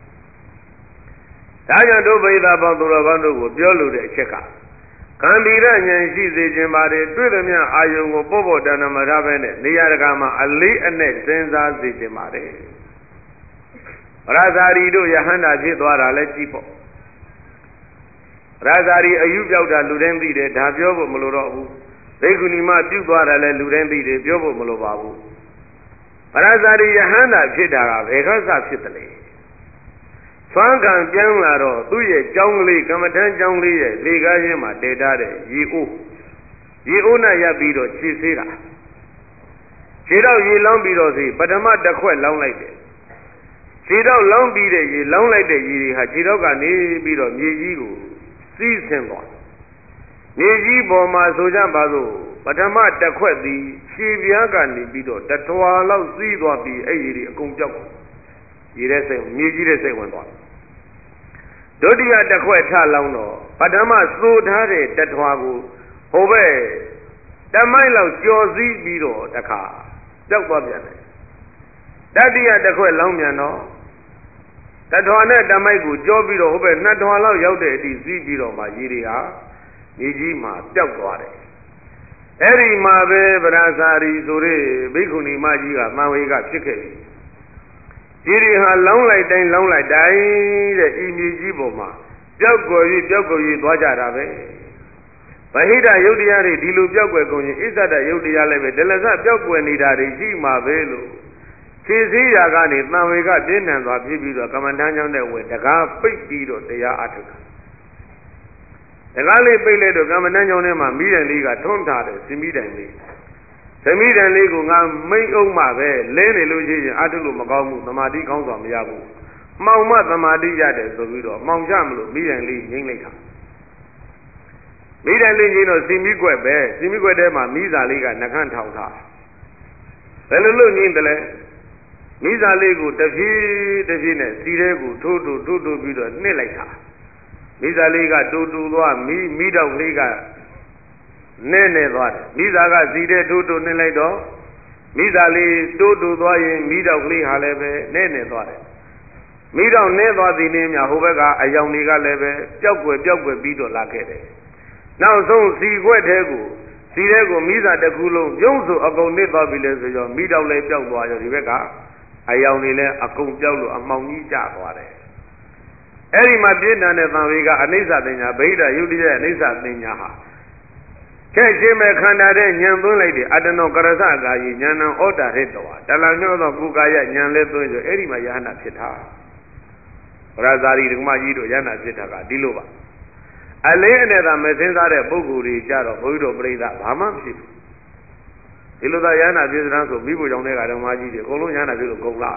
ဒါကြောင့်တို့ဗိဓာပေါင်းသူတော်ကောင်းတို့ကိုပြောလို့တဲ့အချက်ကကံဗီရဉာဏ်ရှိစေခြင်းပါတယ်တွေ့သမျှအာယုံကိုပို့ဖို့တဏ္ဍမရပဲနဲ့နေရာတကာမှာအလေးအနက်စဉ်းစားစေခြင်းပါတယ်ပရဇာရီတို့ယဟန္တာဖြစ်သွားတာလဲကြည့်ပေါ့ပရဇာရီအယူပြောက်တာလူတိုင်းသိတယ်ဒါပြောဖို့မလိုတော့ဘူးဘိက္ခုနီမပြုတ်သွားတာလဲလူတိုင်းသိတယ်ပြောဖို့မလိုပါဘူးပရဇာရီယဟန္တာဖြစ်တာကဘယ်ခါစဖြစ်တယ်လဲသွမ်းကံပြန်လာတော့သူ့ရဲ့ကြောင်းကလေးကမ္မထမ်းကြောင်းလေးရဲ့လေကားရင်းမှာတည်ထားတဲ့ရေအိုးရေအိုးနဲ့ရပ်ပြီးတော့ခြေဆေးတာခြေတော့ရေလောင်းပြီးတော့စီပထမတစ်ခွက်လောင်းလိုက်တယ်ခြေတော့လောင်းပြီးတဲ့ရေလောင်းလိုက်တဲ့ရေတွေဟာခြေတော့ကနေပြီးတော့မြေကြီးကိုစီးဆင်းသွားမြေကြီးပေါ်မှာဆိုကြပါစို့ပထမတစ်ခွက်သည်ခြေပြားကနေပြီးတော့တထွာလောက်စီးသွားပြီးအဲ့ရေတွေအကုန်ပြောက်ရေတဲ့စိတ်မြေကြီးတဲ့စိတ်ဝင်သွားဒုတိယတစ်ခွက်ထလောင်းတော့ပထမစိုးထားတဲ့တထွာကိုဟိုဘက်တမိုက်လောက်ကြော်စည်းပြီးတော့တခါကြောက်သွားပြန်တယ်တတိယတစ်ခွက်လောင်းပြန်တော့တထွာနဲ့တမိုက်ကိုကြောပြီးတော့ဟိုဘက်နှစ်ထွာလောက်ရောက်တဲ့အထိစည်းပြီးတော့မှရေတွေဟာမြေကြီးမှာပျောက်သွားတယ်အဲ့ဒီမှာပဲဗရာဇာရီဆိုတဲ့ဘိက္ခုနီမကြီးကသံဝေကဖြစ်ခဲ့ပြီဒီတွေဟာလောင်းလိုက်တိုင်းလောင်းလိုက်တိုင်းတဲ့ဤမြေကြီးပေါ်မှာပျောက်ကွယ်ပြီးပျောက်ကွယ်ပြီးသွားကြတာပဲဗဟိတယုတ်တရားတွေဒီလိုပျောက်ကွယ်ကုန်ရင်ဣဇဒယုတ်တရားလည်းပဲဒလစပျောက်ကွယ်နေတာတွေရှိမှာပဲလို့ခြေစည်းရာကနေသံဝေကပြင်းထန်သွားဖြစ်ပြီးတော့ကမ္မဋ္ဌာန်းကျောင်းတဲ့ဝင်တကားပိတ်ပြီးတော့တရားအထုတ်တာတကားလေးပိတ်လိုက်တော့ကမ္မဋ္ဌာန်းကျောင်းထဲမှာမိတယ်လေးကထွန်းထားတယ်စင်မိတယ်လေးသမီးတန်လေးကိုငါမိတ်အောင်မှပဲလဲနေလို့ရှိရင်အထုလို့မကောင်းဘူးသမာဓိကောင်းစွာမရဘူးမှောင်မှသမာဓိရတယ်ဆိုပြီးတော့မှောင်ကြမလို့မိတန်လေးငိမ့်လိုက်တာမိတန်လေးငိမ့်တော့စီမိကွက်ပဲစီမိကွက်ထဲမှာမိစာလေးကနှခမ်းထောင်ထားဘယ်လိုလုပ်ငိမ့်တယ်လဲမိစာလေးကိုတဖြည်းတဖြည်းနဲ့စီထဲကိုထိုးထိုးထိုးထိုးပြီးတော့နှစ်လိုက်တာမိစာလေးကတူတူသွားမိမိတော့လေးကနဲနေသွားတယ်မိသားကစီတဲ့ထိုးထိုးနှင်းလိုက်တော့မိသားလေးတိုးတိုးသွားရင်မိတော့ကလေးဟာလည်းပဲနဲနေသွားတယ်မိတော့နဲသွားသည်နည်းများဟိုဘက်ကအယောင်တွေကလည်းပဲပျောက်ွယ်ပျောက်ွယ်ပြီးတော့လာခဲ့တယ်နောက်ဆုံးစီခွက်ထဲကိုစီထဲကိုမိသားတစ်ခုလုံးပြုံးစုအကုန်နစ်သွားပြီလေဆိုတော့မိတော့လည်းပျောက်သွားရောဒီဘက်ကအယောင်တွေလည်းအကုန်ပျောက်လို့အမှောင်ကြီးကျသွားတယ်အဲ့ဒီမှာပြင်းထန်တဲ့သံဝေကအနိစ္စပညာဗိဓာယုတ်တိရဲ့အနိစ္စပညာဟာကဲချင်းမဲ့ခန္ဓာတဲ့ဉာဏ်သွင်းလိုက်တယ်အတ္တနောကရဇကာယဉာဏ်ဩတာရတ္တဝါတလံညောသောကုကာယဉာဏ်လေးသွင်းဆိုအဲ့ဒီမှာယဟနာဖြစ်တာဗရာဇာရီဓမ္မကြီးတို့ယဟနာဖြစ်တာကဒီလိုပါအလေးအနက်သာမစင်းစားတဲ့ပုဂ္ဂိုလ်တွေကြတော့ဘုန်းကြီးတို့ပြိဿဘာမှဖြစ်ဘူးဒီလိုသာယဟနာဖြစ်စမ်းဆိုမိဖို့ကြောင့်တဲ့ကဓမ္မကြီးတွေအကုန်လုံးယဟနာဖြစ်လို့ကုန်လာ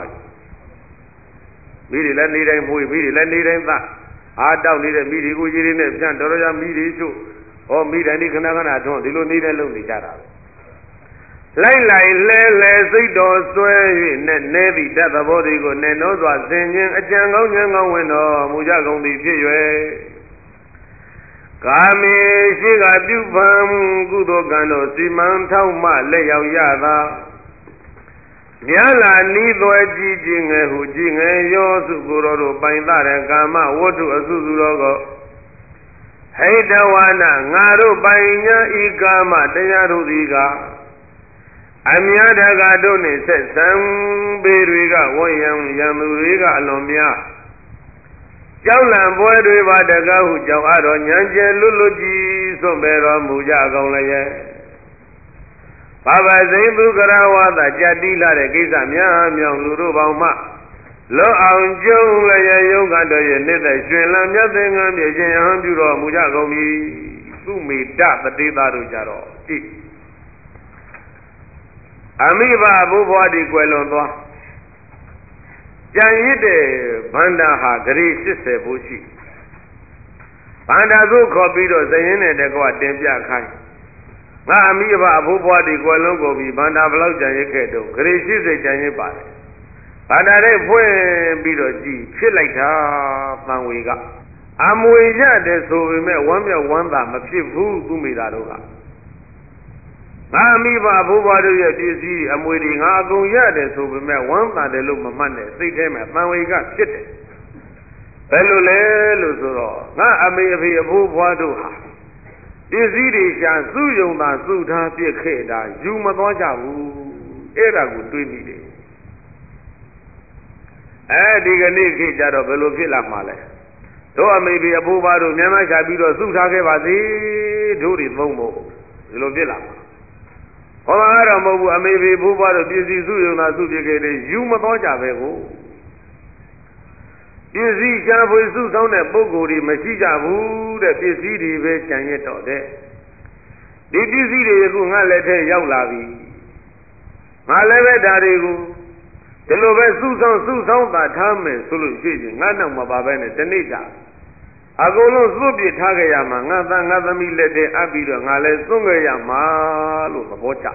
မိတွေလည်းနေတိုင်းမွေးမိတွေလည်းနေတိုင်းသအားတောက်နေတဲ့မိတွေကိုကြီးတွေနဲ့ပြန်တော်တော်ရမိတွေချို့ဟောမိတိုင်းဒီခဏခဏထွန်းဒီလိုနေတဲ့လုံနေကြတာပဲလိုက်လိုက်လဲလဲစိတ်တော်ဆွဲ၍နဲ့နဲသည့်တတ်သဘောတွေကိုနဲ့နှောစွာဆင်ခြင်းအကြံကောင်းဉာဏ်ကောင်းဝင်တော်မူကြကုန်သည်ဖြစ်၍ကာမေရှိကပြုဖန်ကုသိုလ်ကံတော်စီမံထောက်မှလက်ရောက်ရသာ Nyala nido jijinge hujinge yosuguro paindare kama wotu asusurogo Heidawana ngaro painya ikama tayarudhiga Amyadaga doni sesam beruiga woyam yamuriga alomya Jaulan boy badaga hu jawaro nyanje luluji sombero muja gaulaye Baba Zaindu Karawada Jadila de Gisa Miam Yang Luru Bauma Lo Aunjung Laya Yoga Doye Nida Shrilam Yathingam Yajin Hamburo Mujagomi Sumi Da Patita Rujaro Amiba Abu Badi Quelonwa Jayide Banda Ha Gari Sisse Bushi Banda Zu Kobido Zayene de Goa Tempia Kai Amiba Abu Badi Quelongo Banda Blauja Yekedo Gari Sisse Janye Bade Banda de Pue Bido Ji Chilaita Manwiga Amwija de Sovime Wamya Wanda Machifu Tumidaruga Amiba Abu Badi Yadisi Amwidi Nagoya de Sovime Wanda de Lumamane Sikeme Manwiga Chit Pelule Luzuro Na Amibi Abu Baduha Disidi Shan Suyuma Suda Pikeda Juma Dojavu Era Gudwini Eh, Digani Jado Velofila Male. Though maybe a Bubado Nema Shabido Sutake Vasi, Duri Momo, Velovilla. Omara Mobu, maybe Bubado Dizzy Suyuna Sujake, Yuma Dojavevo. Dizzy Shabu Susan and Bogori, Machija Wood, a Dizzy Vech and yet or there. Did you see the Gunga letter Yaulavi? Maleve Darigu. The Love Susan Susan that Tame Sulu Nana Mababene Tenita. Agolo Subi Tagayama, Nada Nada Milete Abido, Nale Sungayama, Lukabocha.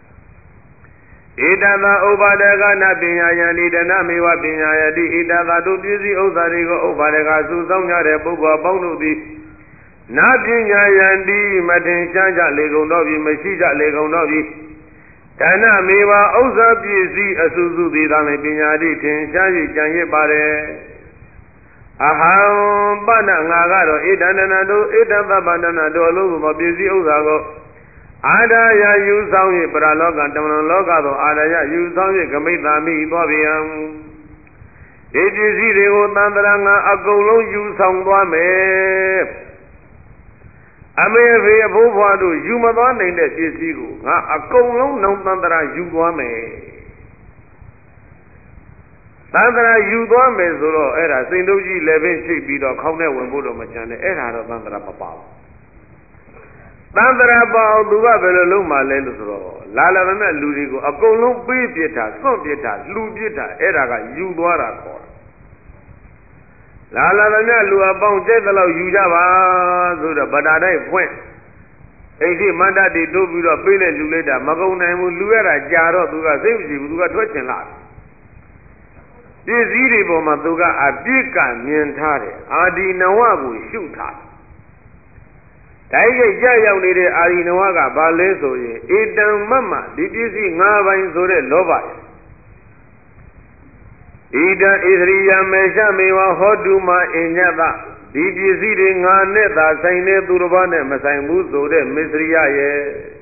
Idana Obadaga Nabiya Yanida Namiwa Binyadi, Idana do busy Ozarigo Obadaga Susan Yare Buga Bonubi. Nabiya Yandi, Matin Shanja Lego Novi, Meshija Lego Novi. Tana Miwa Oza Bizi Asuzu Didane Binyadi Tinshaji Janye Bare Aham Bana Nagaro Idanado Idava Bandana Dolo Bizi Ozago Ada yu Sawi Praloga Tamaloga Ada yu Sawi Kamita Mi Bobiam Ejizi Rego Tandrana Agolo yu Sangwame Ame Abu Badu, you mother named the Jessigo, a colon no Tandra, you go me. Tandra, you go me, Zoro, Era, Saint Luigi, Levin, Shake, Beat, or Cornell, and Buddha Machane, Era, Tandra Papa. Tandra Bao, Duga, Luma, Lendro, Lala, Ludigo, a colon, Bieta, Sovieta, Ludieta, Era, you do a La la la la lu abang jetalo yujaba so da badadai point Eji manda de do bi do pe le lu le da magau nai mu lu ya da ja do tu ka sai msi bu tu ka twet chin la Pisi deပေါ်မှာသူကအပြစ်ကမြင်ထားတယ်အာဒီနဝကိုရှုထားတယ်ဒါကြီးကြရောက်နေတဲ့အာဒီနဝကဘာလဲဆိုရင်ဧတံမမဒီပစ္စည်း၅ပိုင်းဆိုတဲ့လောဘရဲ့ဣဒံဣသရိယမေရှမေဝဟောတုမအညတဒီပစ္စည်းတွေငါနဲ့သာဆိုင်တဲ့သူတစ်ပါးနဲ့မဆိုင်ဘူးဆိုတဲ့မစ္စရိယရဲ့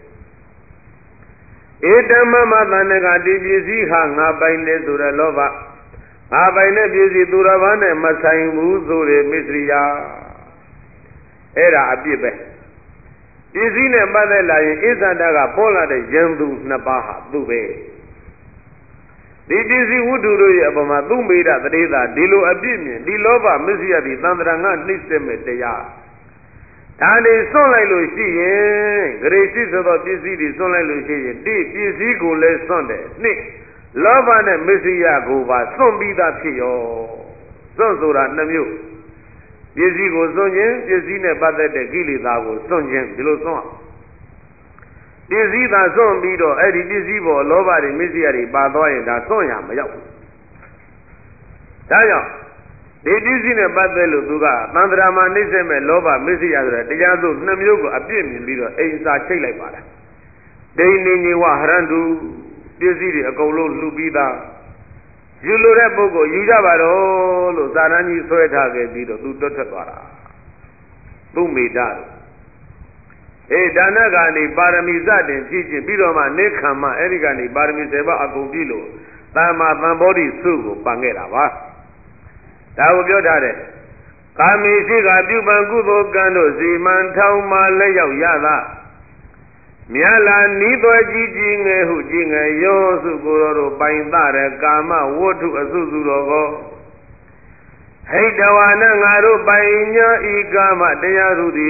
ဧတမမသန္နကဒီပစ္စည်းဟာငါပိုင်တဲ့ဆိုတဲ့လောဘငါပိုင်တဲ့ပစ္စည်းသူတစ်ပါးနဲ့မဆိုင်ဘူးဆိုတဲ့မစ္စရိယအဲ့ဒါအပြစ်ပဲပစ္စည်းနဲ့ပတ်သက်လာရင်ဣဇန္တကပေါ်လာတဲ့ယံသူနှစ်ပါးဟာသူ့ပဲဒီပစ္စည်းဝတ္ထုတို့ရဲ့အပေါ်မှာသူမေဒတရေသာဒီလိုအပြစ်မြင်ဒီလောဘမစ္စရိယဒီသံတရာငါနှိမ့်စက်မဲ့တရားဒါနေစွန့်လိုက်လို့ရှိရင်ဂရေရှိဆိုသောပစ္စည်းတွေစွန့်လိုက်လို့ရှိရင်ဒီပစ္စည်းကိုလည်းစွန့်တယ်နှစ်လောဘနဲ့မစ္စရိယကိုပါစွန့်ပြီးသားဖြစ်ရောစွန့်ဆိုတာနှမျိုးပစ္စည်းကိုစွန့်ခြင်းပစ္စည်းနဲ့ပတ်သက်တဲ့ကိလေသာကိုစွန့်ခြင်းဒီလိုစွန့်ပစ္စည်းသာစွန့်ပြီးတော့အဲ့ဒီပစ္စည်းပေါ်လောဘတွေမစ္စရိယတွေပါသွားရင်ဒါစွန့်ရမရောက်ဘူးဒါကြောင့်ဒီပစ္စည်းနဲ့ပတ်သက်လို့သူကသံဃာမှာနှိမ့်ဆက်မဲ့လောဘမစ္စရိယဆိုတဲ့တရားစုနှစ်မျိုးကိုအပြစ်မြင်ပြီးတော့အိမ်စာချိတ်လိုက်ပါလားဒိဋ္ဌိညေဝဟရန္တုပစ္စည်းတွေအကုန်လုံးလှူပြီးသားယူလိုတဲ့ပုဂ္ဂိုလ်ယူကြပါတော့လို့သာရဏကြီးဆွဲထားခဲ့ပြီးတော့သူတွတ်ထွက်သွားတာသူ့မိသားတို့အေးဒါနကနေပါရမီစတင်ဖြည့်ခြင်းပြီးတော့မှနေခံမှအဲ့ဒီကနေပါရမီစေပါအကုန်ပြည့်လို့သမ္မာသမ္ဗောဓိစုကိုပန်ခဲ့တာပါဒါကိုပြောထားတယ်ကာမေရှိကပြုပံကုသိုလ်ကံတို့စီမံထောင်းမှလက်ရောက်ရသာမြတ်လာနီးသွဲကြီးကြီးငယ်ဟုကြီးငယ်ရောစုကိုယ်တော်ပိုင်သတဲ့ကာမဝတ္ထုအစုစုတော်ကိုဟိတဝါနငါတို့ပိုင်ညာဤကာမတရားသူဒီ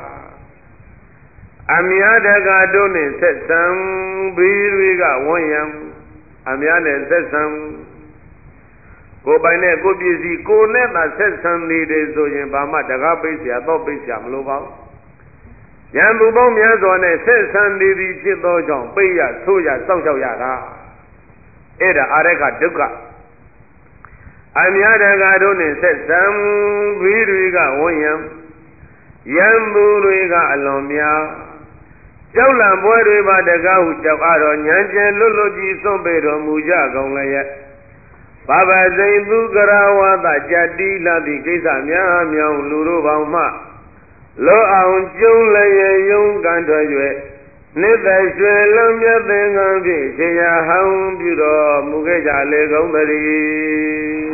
ကအမြတ်တကတို့နှင့်ဆက်ဆံဘီတွေကဝန်းရံအမြတ်နဲ့ဆက်ဆံကိုယ်ပိုင်နဲ့ကိုယ်ပစ္စည်းကိုယ်နဲ့သာဆက်ဆံနေတယ်ဆိုရင်ဘာမှတကားပိတ်เสียတော့ပိတ်เสียမလိုပါဘူး။ဉာဏ်ဘူပေါင်းများစွာနဲ့ဆက်ဆံနေသည်ဖြစ်သောကြောင့်ပိတ်ရဆိုးရစောင့်ရှောက်ရတာအဲ့ဒါအာရခဒုက္ခအမြတ်တကာတို့နှင့်ဆက်ဆံဘီတွေကဝန်းရံယံဘူတွေကအလွန်များကြောက်လန့်ပွဲတွေပါတကားဟုကြောက်အားတော့ဉာဏ်ကျလွတ်လွတ်ကြီးစွန့်ပေတော်မူကြကုန်လည်းဘာဝစိန်သူကရာဝါဒကြတိလာသည့်ကိစ္စများမြောင်လူတို့ပေါင်းမှလောအောင်ကျုံလည်းယုံကန်ထွက်၍နိတ္တရွှေလမ်းမြတ်သင်္ကန်းဖြင့်ခြေရဟောင်းပြုတော်မူခဲ့ကြလေကုန်သတည်း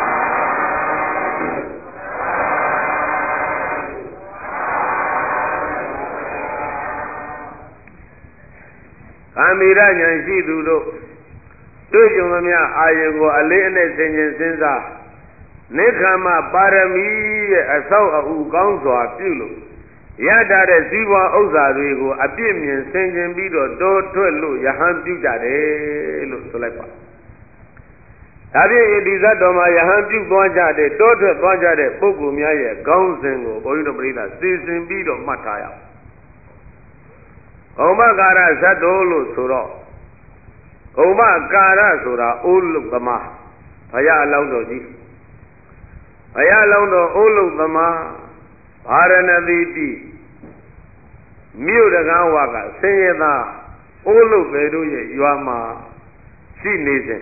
ကာမိရဉာဏ်ရှိသူတို့တွေ့ကြုံသမျှအာယုကိုအလေးအနက်ဆင်ခြင်စဉ်းစားနိခမပါရမီရဲ့အဆောက်အဦကောင်းစွာပြုလို့ရတာတဲ့ဇီဝဥစ္စာတွေကိုအပြည့်မြင်ဆင်ခြင်ပြီးတော့တိုးထွက်လို့ယဟန်ပြုကြတယ်လို့ဆိုလိုက်ပါဒါဖြင့်ဒီဇတ်တော်မှာယဟန်ပြုသွားကြတဲ့တိုးထွက်သွားကြတဲ့ပုဂ္ဂိုလ်များရဲ့ကောင်းစဉ်ကိုဘုန်းကြီးတို့ပြိဿစီစဉ်ပြီးတော့မှတ်ထားရအောင်ဩမကာရဇတ်တော်လို့ဆိုတော့ဥပကာရဆိုတာအိုးလုသမားဘုရားအလောင်းတော်ကြီးဘုရားအလောင်းတော်အိုးလုသမားဗာရဏသီတိမြို့တကားဝကဆင်းရဲသားအိုးလုပဲတို့ရဲ့ရွာမှာရှိနေစဉ်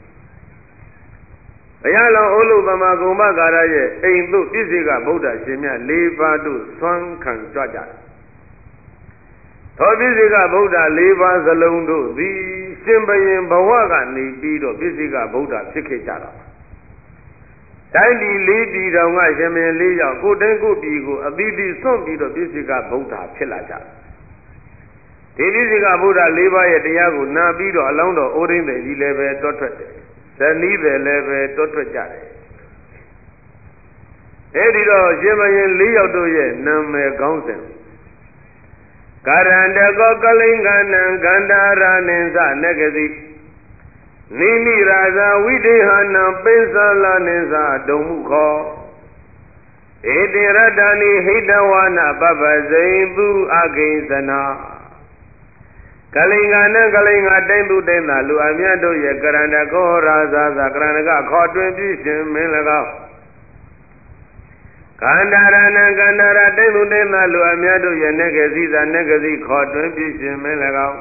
ဘုရားလောင်းအိုးလုသမားဂုံမကာရရဲ့အိမ်သို့ပြည့်စေကဗုဒ္ဓရှင်မြတ်၄ပါးတို့ဆွမ်းခံကြွကြတယ်သောပြည့်စေကဗုဒ္ဓ၄ပါးစလုံးတို့သည်ရှင်ဘရင်ဘဝကနေပြီးတော့ပြည့်စေကဗုဒ္ဓဖြစ်ခဲ့ကြတာတိုင်းပြည်လေးပြည်တော်ကရှင်ဘရင်လေးယောက်ကိုတိုင်းကိုပြည်ကိုအသီးသီးစွန့်ပြီးတော့ပြည့်စေကဗုဒ္ဓဖြစ်လာကြတယ်ဒီပြည့်စေကဗုဒ္ဓ၄ပါးရဲ့တရားကိုနာပြီးတော့အလောင်းတော်အိုးရင်းတယ်ကြီးလည်းပဲတွတ်ထွက်တယ်ဇနီးတယ်လည်းပဲတွတ်ထွက်ကြတယ်အဲဒီတော့ရှင်ဘရင်လေးယောက်တို့ရဲ့နာမည်ကောင်းစဉ်ကာရန္တကောကလိင်္ဂနံကန္တာရနိသနဂတိနိမိရာဇဝိဒေဟနံပိသလာနိသဒုံမှုခောဧတိရတ္တနိဟိတဝါနပပဇိန်သူအဂိဉ္စနာကလိင်္ဂနံကလိင်္ဂတိုင်းသူတိုင်းသာလူအမြတ်တို့ရဲ့ကရန္တကောရာဇာသကရဏကခေါ်တွင်ပြည့်ရှင်မင်း၎င်းကန္တာရဏံကန္တာရတိမှုတိမလူအမြတ်တို့ရဲ့နေကစီသာနေကစီခေါ်တွင်ပြည့်ရှင်မင်း၎င်း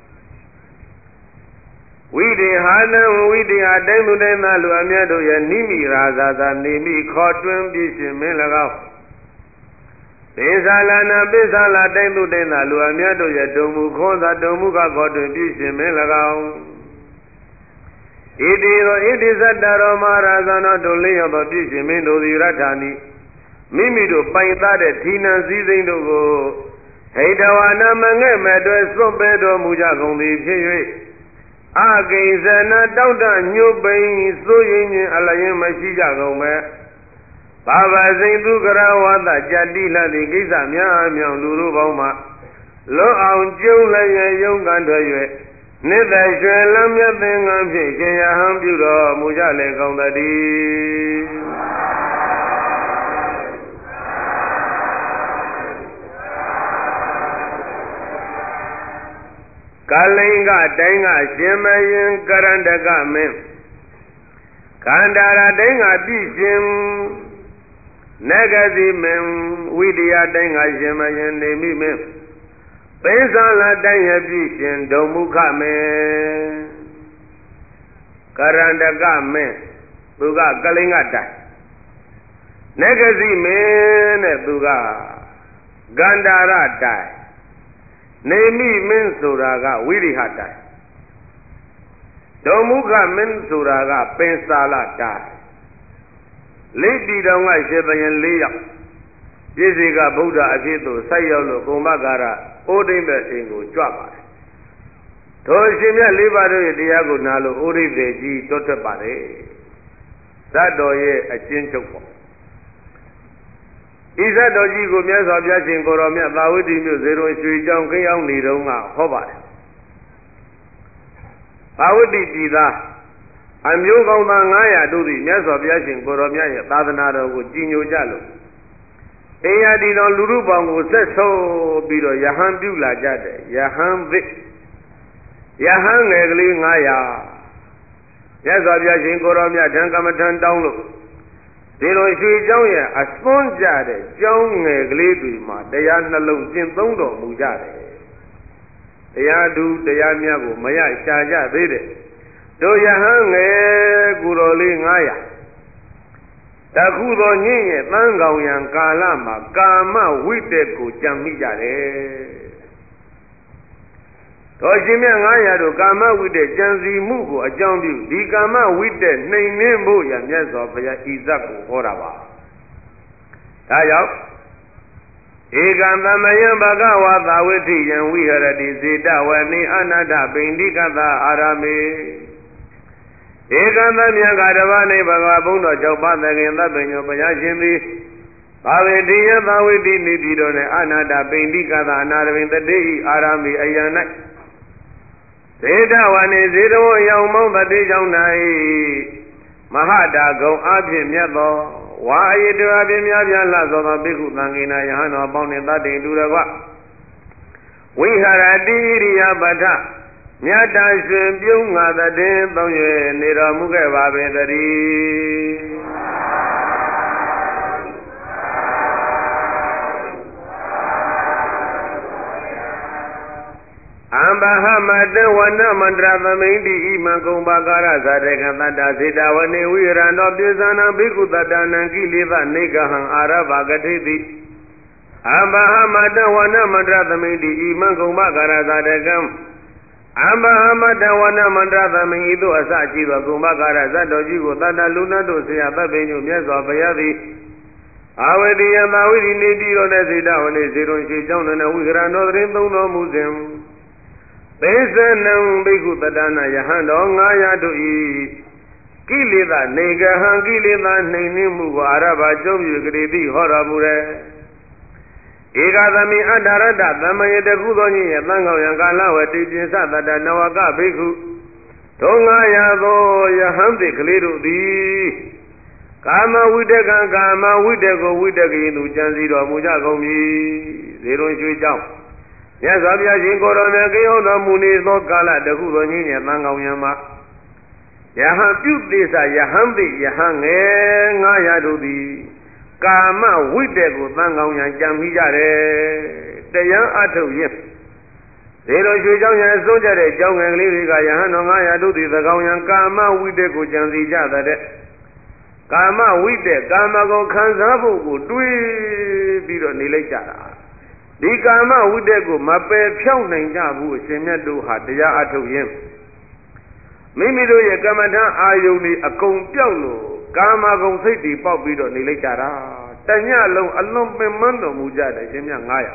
ဝိတေဟာနံဝိတေဟာတိမှုတိမလူအမြတ်တို့ရဲ့နိမိရာဇာသာနေမိခေါ်တွင်ပြည့်ရှင်မင်း၎င်းပိသလာနာပိသလာတိမှုတိမလူအမြတ်တို့ရဲ့ဒုံမှုခေါ်သာဒုံမှုကခေါ်တွင်ပြည့်ရှင်မင်း၎င်းဣတိရောဣတိသတ္တရောမဟာရာဇနောတို့လေးရောပြည့်ရှင်မင်းတို့သည်ရထာနိမိမိတို့ပိုင်သားတဲ့ဌိနံစည်းစိမ်တို့ကိုဟိတဝါနမငဲ့မဲ့တွဲစွန့်ပဲတော်မူကြကုန်သည်ဖြစ်၍အကိဉ္စနာတောက်တညှို့ပိန်စိုးရင်ချင်းအလရင်မရှိကြကုန်ပဲဘာဝစိန်သူကရဝါဒကြတိလသည့်ကိစ္စများမြောင်လူတို့ပေါင်းမှလွတ်အောင်ကျုံလည်းယုံကန်ထွက်၍နိတ္တရွှေလမ်းမြတ်သင်္ကန်းဖြင့်ရှင်ရဟန်းပြုတော်မူကြလေကုန်သတည်းကာလိင်္ဂတိုင်းကရှင်မယင်ကရန္တကမင်းခန္ဓာရတိုင်းကပြည့်ရှင်နဂတိမင်းဝိတယတိုင်းကရှင်မယင်နေမိမင်းပိသလတိုင်းရပြည့်ရှင်ဒုံမုခမင်း Karandaka men, Buga Kalingata. Negazi men, Buga Gandara die. Nemi men Suraga, Willy Hata. Domuka men Suraga, Pensala die. Lady don't like Shebayan Lia. Jessica Buddha Ajito, Sayolo, Gomagara, Odin Ingo, Java. Toshimia Libado, Diago Nalo, Uri Veji, Tota Pare. Sadoye, a chinchoko. Isa Doji Gomias of Yashin Goromia, Bawidi, Zero, Sui Jong, Kayong Nidonga, Hobart. Bawidi Dida. I'm Yoga Mangaya do the Yes of Yashin Goromia, Tadanado, Gino Jalo. Eya did on Lurubang was so bido Yahan Bula Jade, Yahan Vic Yahan Egli Ngaya. Yes of Yashin Goromia, Tankamatan download. Zero Sui Joya, a spoon jade, Jong Egli Duma, Dayan alone, Jintondo Mujade. Eyadu, Dayamiago, Maya Shaja, Bede. Do Yahan Guroli Ngaya. Takudo Nye, Tangao Yang Kalama, Kama Witeko Jamijare. Toshimia Ngaya do Kama Wite Janzi Mugo, a Jambu, Di Kama Wite, Naimbo Yamyas of Izaku Horava. Tayo Egamba Mayambaga, Bawiti, and we had a Zeta when the Anada Bindikata Arame. Eganda Miagadavane Bagabuno Joban again the Benyo Bayashindi Bavidia Bawidi Nididone Anada Bindika Anavin the day Arami Ayana Zeta one is zero Yamon the Dijonai Mahada go Abhim Yabo. Why do Abhim Yalas of a Biku Langina Yahano upon it that day do the what? We had a Diria Bata. Nyata Shimpunga the day from you, Nira Mugava Bedari Ambahamad, one Mandra the Mindi, Imakumbagara, Zadekanda, Zeta, when we ran up this and a Biku the Danakiliva, Nikahan, Arabagati. Ambahamad, one Mandra the Mindi, Imakumbagara, Zadekam. Amba Hamada wana mandra the Mido Asachi, the Gumbagara, Zadojigo, Tana Luna, Dosia, Babenu, Yes of Bayadi. Awadi and Awidi Nidi on a Zida on a zero Shijon and a Wigrano Rimbo no Museum. Besen no Bigu Tadana Yahan on Aya to eat. Kilida, Nega Hangilida, Ninimu, Araba, Jom, Yugridi, Horabure. Egadami Adarada, Damay de Gudoni, Lango Yangala, teaching Sada, Nawaka Biku. Tonga Yago, Yahamdi, Klidu, the Kama Widega, Kama Widego, Widegi, Nujanzido, Mujagomi, Zero Shuijao. Yes, Abia Jingoro, Nagio, Muni, no Gala, the Gudoni, and Lango Yama. Yaham, you this, Yahamdi, Yahang, Ngayadu, the Kama Widego, Langao Yamijare, the young Ato Yip. Zero Shujan Sojare, Jong and Liga Yahanongaya do the Gaoyan Kama Widego Janzija that Kama Wide, Kama go Kanzabu, do it be on the Lejara. The Kama Widego, Mape, Chow Jabu, Semedo Hatia Ato Yim. Mimido Yakamata Ayuni, a Compiano. Kama go say the pop video Nilejara, Tanya long along Mando Mujada, Jimia Ngaya.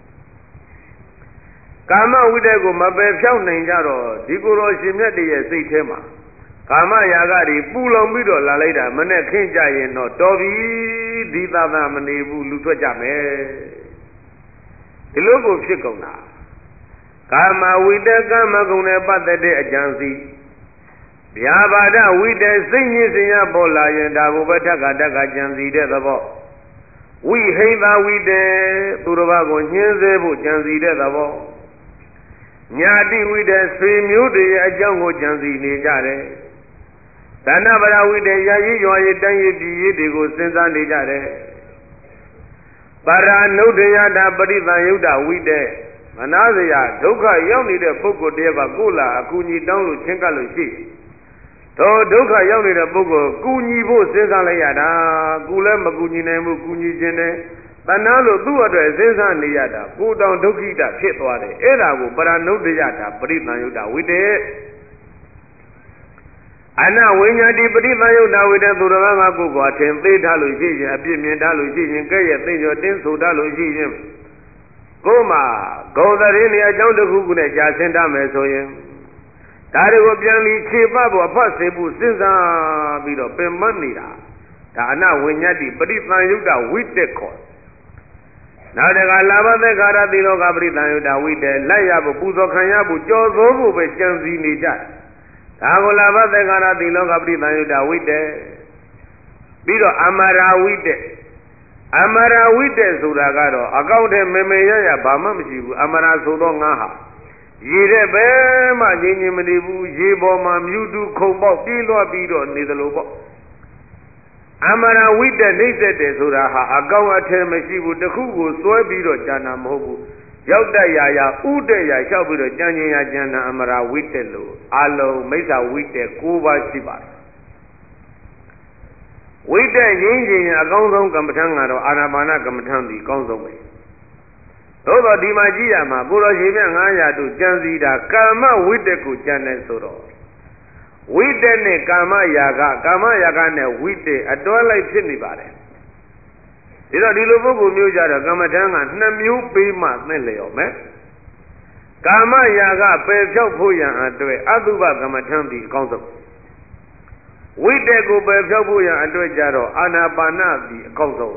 Kama Widego Mabe Chow Ninjaro, Diguro Jimia de Sitema. Kama Yagari, Pulo Mido La Leda, Mane Kinja, no Toby, Dita Manibu, Lutojame. The logo of Chicona. Kama Wida Kama Gune Bade Ajansi. Biabada with the singing in a bola and Dabubata Daga Janzi de the bo. We hate that with the Turubago Nyezebu Janzi de the bo. Nyadi with the same Yudi a Jango Janzi Nijare. Tanabara with the Yayi Yoy Danyi Digo Senza Nijare. Para no Deyada Badita Yuda with the Manazia, Doka Yoni de Poco Deva Gula, Akuni down to Chinkaluchi. တော့ဒုက္ခရောက်နေတဲ့ပုဂ္ဂိုလ်ကုညီဖို့စဉ်းစားလိုက်ရတာကုလည်းမကုညီနိုင်ဘူးကုညီခြင်းနဲ့တဏှာလို့သူ့အတွက်စဉ်းစားနေရတာကိုတောင်ဒုက္ခိတဖြစ်သွားတယ်အဲ့ဒါကိုပရဏုတ္တယတာပရိသံယုတ်တာဝိတေအနဝိညာတိပရိသံယုတ်တာဝိတေသူတော်ဘာကိုကွာထင်သေးထားလို့ရှိရင်အပြစ်မြင်ထားလို့ရှိရင်ကဲ့ရဲ့သိကျော်တင်းဆိုထားလို့ရှိရင်ကိုယ်မှာဂေါသရင်းနေအကြောင်းတစ်ခုခုနဲ့ကြာဆင်းတတ်မယ်ဆိုရင်ဒါတွေကိုပြန်ပြီးခြေပတ်ဖို့အဖတ်စေဖို့စဉ်းစားပြီးတော့ပင်မနေတာဒါအနဝိညာတိပရိသံယုတ်တာဝိတက်ခေါ်နောက်တကလာဘသက်ခါရတိလောကပရိသံယုတ်တာဝိတက်လိုက်ရဖို့ပူဇော်ခံရဖို့ကြော်သိုးဖို့ပဲကြံစည်နေကြဒါကိုလာဘသက်ခါရတိလောကပရိသံယုတ်တာဝိတက်ပြီးတော့အမရာဝိတက်အမရာဝိတက်ဆိုတာကတော့အကောင့်ထဲမေမေရရဘာမှမရှိဘူးအမရာဆိုတော့ငါဟာရေတဲ့ဘယ်မှငြိမ်ငြိမ်မနေဘူးရေပေါ်မှာမြူတူခုံပေါက်ပြေးလွှတ်ပြီးတော့နေသလိုပေါ့အမရာဝိတက်နှိမ့်ဆက်တယ်ဆိုတာဟာအကောင့်အထည်မရှိဘူးတခုကိုစွဲပြီးတော့ကြာနာမဟုတ်ဘူးရောက်တရရာဥတရလျှောက်ပြီးတော့ကြံကျင်ရကြံနာအမရာဝိတက်လို့အလုံးမိစ္ဆာဝိတက်၉ပါးရှိပါတယ်ဝိတက်ရင်းချင်းအကောင်းဆုံးကမ္မထံကတော့အာနာပါနကမ္မထံဒီအကောင်းဆုံးပဲသို့တော့ဒီမှာကြည့်ရမှာကိုတော်ရှင်မြတ်ငါးရာတို့ကြံစည်တာကာမဝိတက်ကိုကြံတယ်ဆိုတော့ဝိတက်နဲ့ကာမရာဂကာမရာဂနဲ့ဝိတက်အတွဲလိုက်ဖြစ်နေပါတယ်ဒါတော့ဒီလိုပုဂ္ဂိုလ်မျိုးကြတော့ကမ္မထံကနှစ်မျိုးပေးမှသင့်လျော်မယ်ကာမရာဂပယ်ဖြောက်ဖို့ရန်အတွက်အတုပကမ္မထံဒီအကောင်းဆုံးဝိတက်ကိုပယ်ဖြောက်ဖို့ရန်အတွက်ကြတော့အာနာပါနဒီအကောင်းဆုံး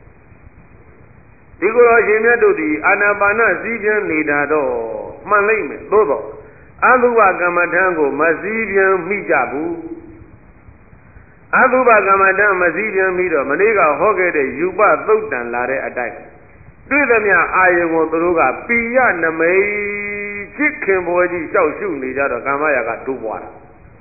ဒီကိုယ်တော်ရှင်မြတ်တို့သည်အာနာပါနစည်းပြန်နေတာတော့မှန်လိမ့်မယ်သို့တော့အတုပကမ္မထံကိုမစည်းပြန်မိကြဘူးအတုပကမ္မထံမစည်းပြန်ပြီးတော့မနေ့ကဟောခဲ့တဲ့ယူပသုတ်တန်လာတဲ့အတိုင်းတွေ့သမျှအာယုံကိုသူတို့ကပိယနမိတ်ချစ်ခင်ပွဲကြီးလျှောက်ရှုနေကြတော့ကာမရာကတိုးပွားတာ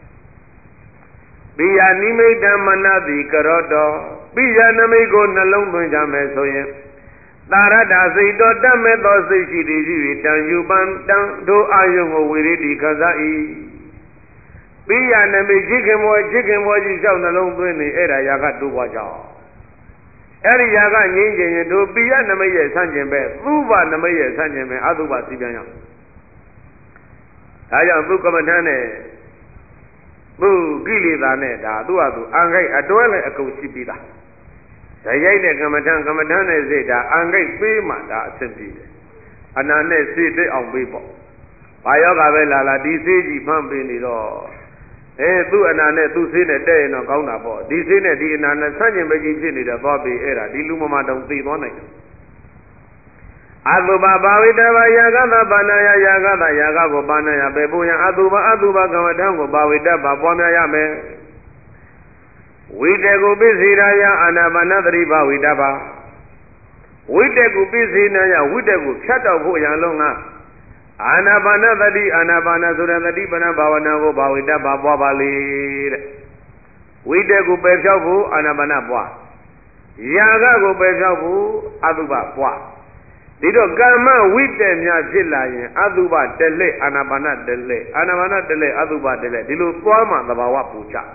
ပိယနိမိတ်တမနတိကရောတောပိယနမိတ်ကိုနှလုံးသွင်းကြမယ်ဆိုရင်သာရတစိတ်တော်တတ်မဲ့သောစိတ်ရှိသည်ရှိ၍တန်ယူပန်တန်တို့အာယုံကိုဝေရိတိခစား၏ပိယနမိတ်ချစ်ခင်ပွဲချစ်ခင်ပွဲကြီးလျှောက်နှလုံးသွင်းနေအဲ့ဒါရာကတိုးပွားကြောင်းအဲ့ဒီရာကငြိမ်းချင်ရင်တို့ပိယနမိတ်ရဲ့ဆန့်ကျင်ပဲသုဘနမိတ်ရဲ့ဆန့်ကျင်ပဲအသုဘစီပြန်ရအောင်ဒါကြောင့်သူကမ္မထမ်းနဲ့သူကိလေသာနဲ့ဒါသူ့ဟာသူအံခိုက်အတွဲလည်းအကုန်ရှိပြီးသားဒါရိုက်တဲ့ကမ္မထံကမ္မထံနဲ့စိတ်ဒါအံခိုက်ပေးမှဒါအဆင်ပြေတယ်အနာနဲ့စိတ်သိအောင်ပေးပေါ့ဘာယောဂပဲလာလာဒီစိတ်ကြီးဖမ်းပေးနေတော့အဲသူ့အနာနဲ့သူ့စိတ်နဲ့တဲ့ရင်တော့ကောင်းတာပေါ့ဒီစိတ်နဲ့ဒီအနာနဲ့ဆန့်ကျင်ဘက်ကြီးဖြစ်နေတော့သွားပြီးအဲ့ဒါဒီလူမမတောင်သိသွားနိုင်တယ်အတုပဘာဝိတဝယာဂသပါဏယယာဂသယာဂကိုပါဏယပေပူယံအတုပအတုပကမ္မထံကိုဘာဝိတပါပွားများရမယ်ဝိတေကုပိစိရာယအာနာပါနသတိဘာဝိတပါဝိတေကုပိစိနာယဝိတေကုဖြတ်တော့ဖို့ရန်လုံးကအာနာပါနသတိအာနာပါနဆိုတဲ့သတိပဏဘာဝနာကိုဘာဝိတပါပွားပါလေတဲ့ဝိတေကုပယ်ဖြောက်ဖို့အာနာပါနပွားယာဂကိုပယ်ဖြောက်ဖို့အတုပပွားဒီတော့ကာမဝိတက်များဖြစ်လာရင်အတုပတလက်အာနာပါနတလက်အာနာပါနတလက်အတုပတလက်ဒီလိုသွားမှသဘာဝပူချ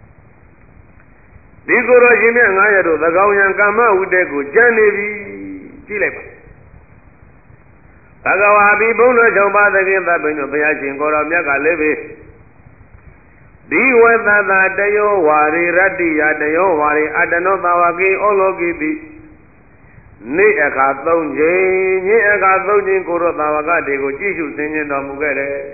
ဒီကိုယ်တော်ရှင်မြတ်ငါးရတို့သကောင်းရံကာမဝိတက်ကိုကြံနေပြီကြည့်လိုက်ပါဘဂဝါဘိဘုန်းတော်၆ပါးသဖြင့်သဗ္ဗညုဘုရားရှင်ကိုယ်တော်မြတ်ကလည်းပဲဒီဝတ္တတာတယောဝါရိရတ္တိယတယောဝါရိအတ္တနောသာဝကိဩလောကိတိနေ့အခါသုံးချိန်ညအခါသုံးချိန်ကိုရောသာဝကတွေကိုကြည့်ရှုသင်ခြင်းတော်မူခဲ့တယ်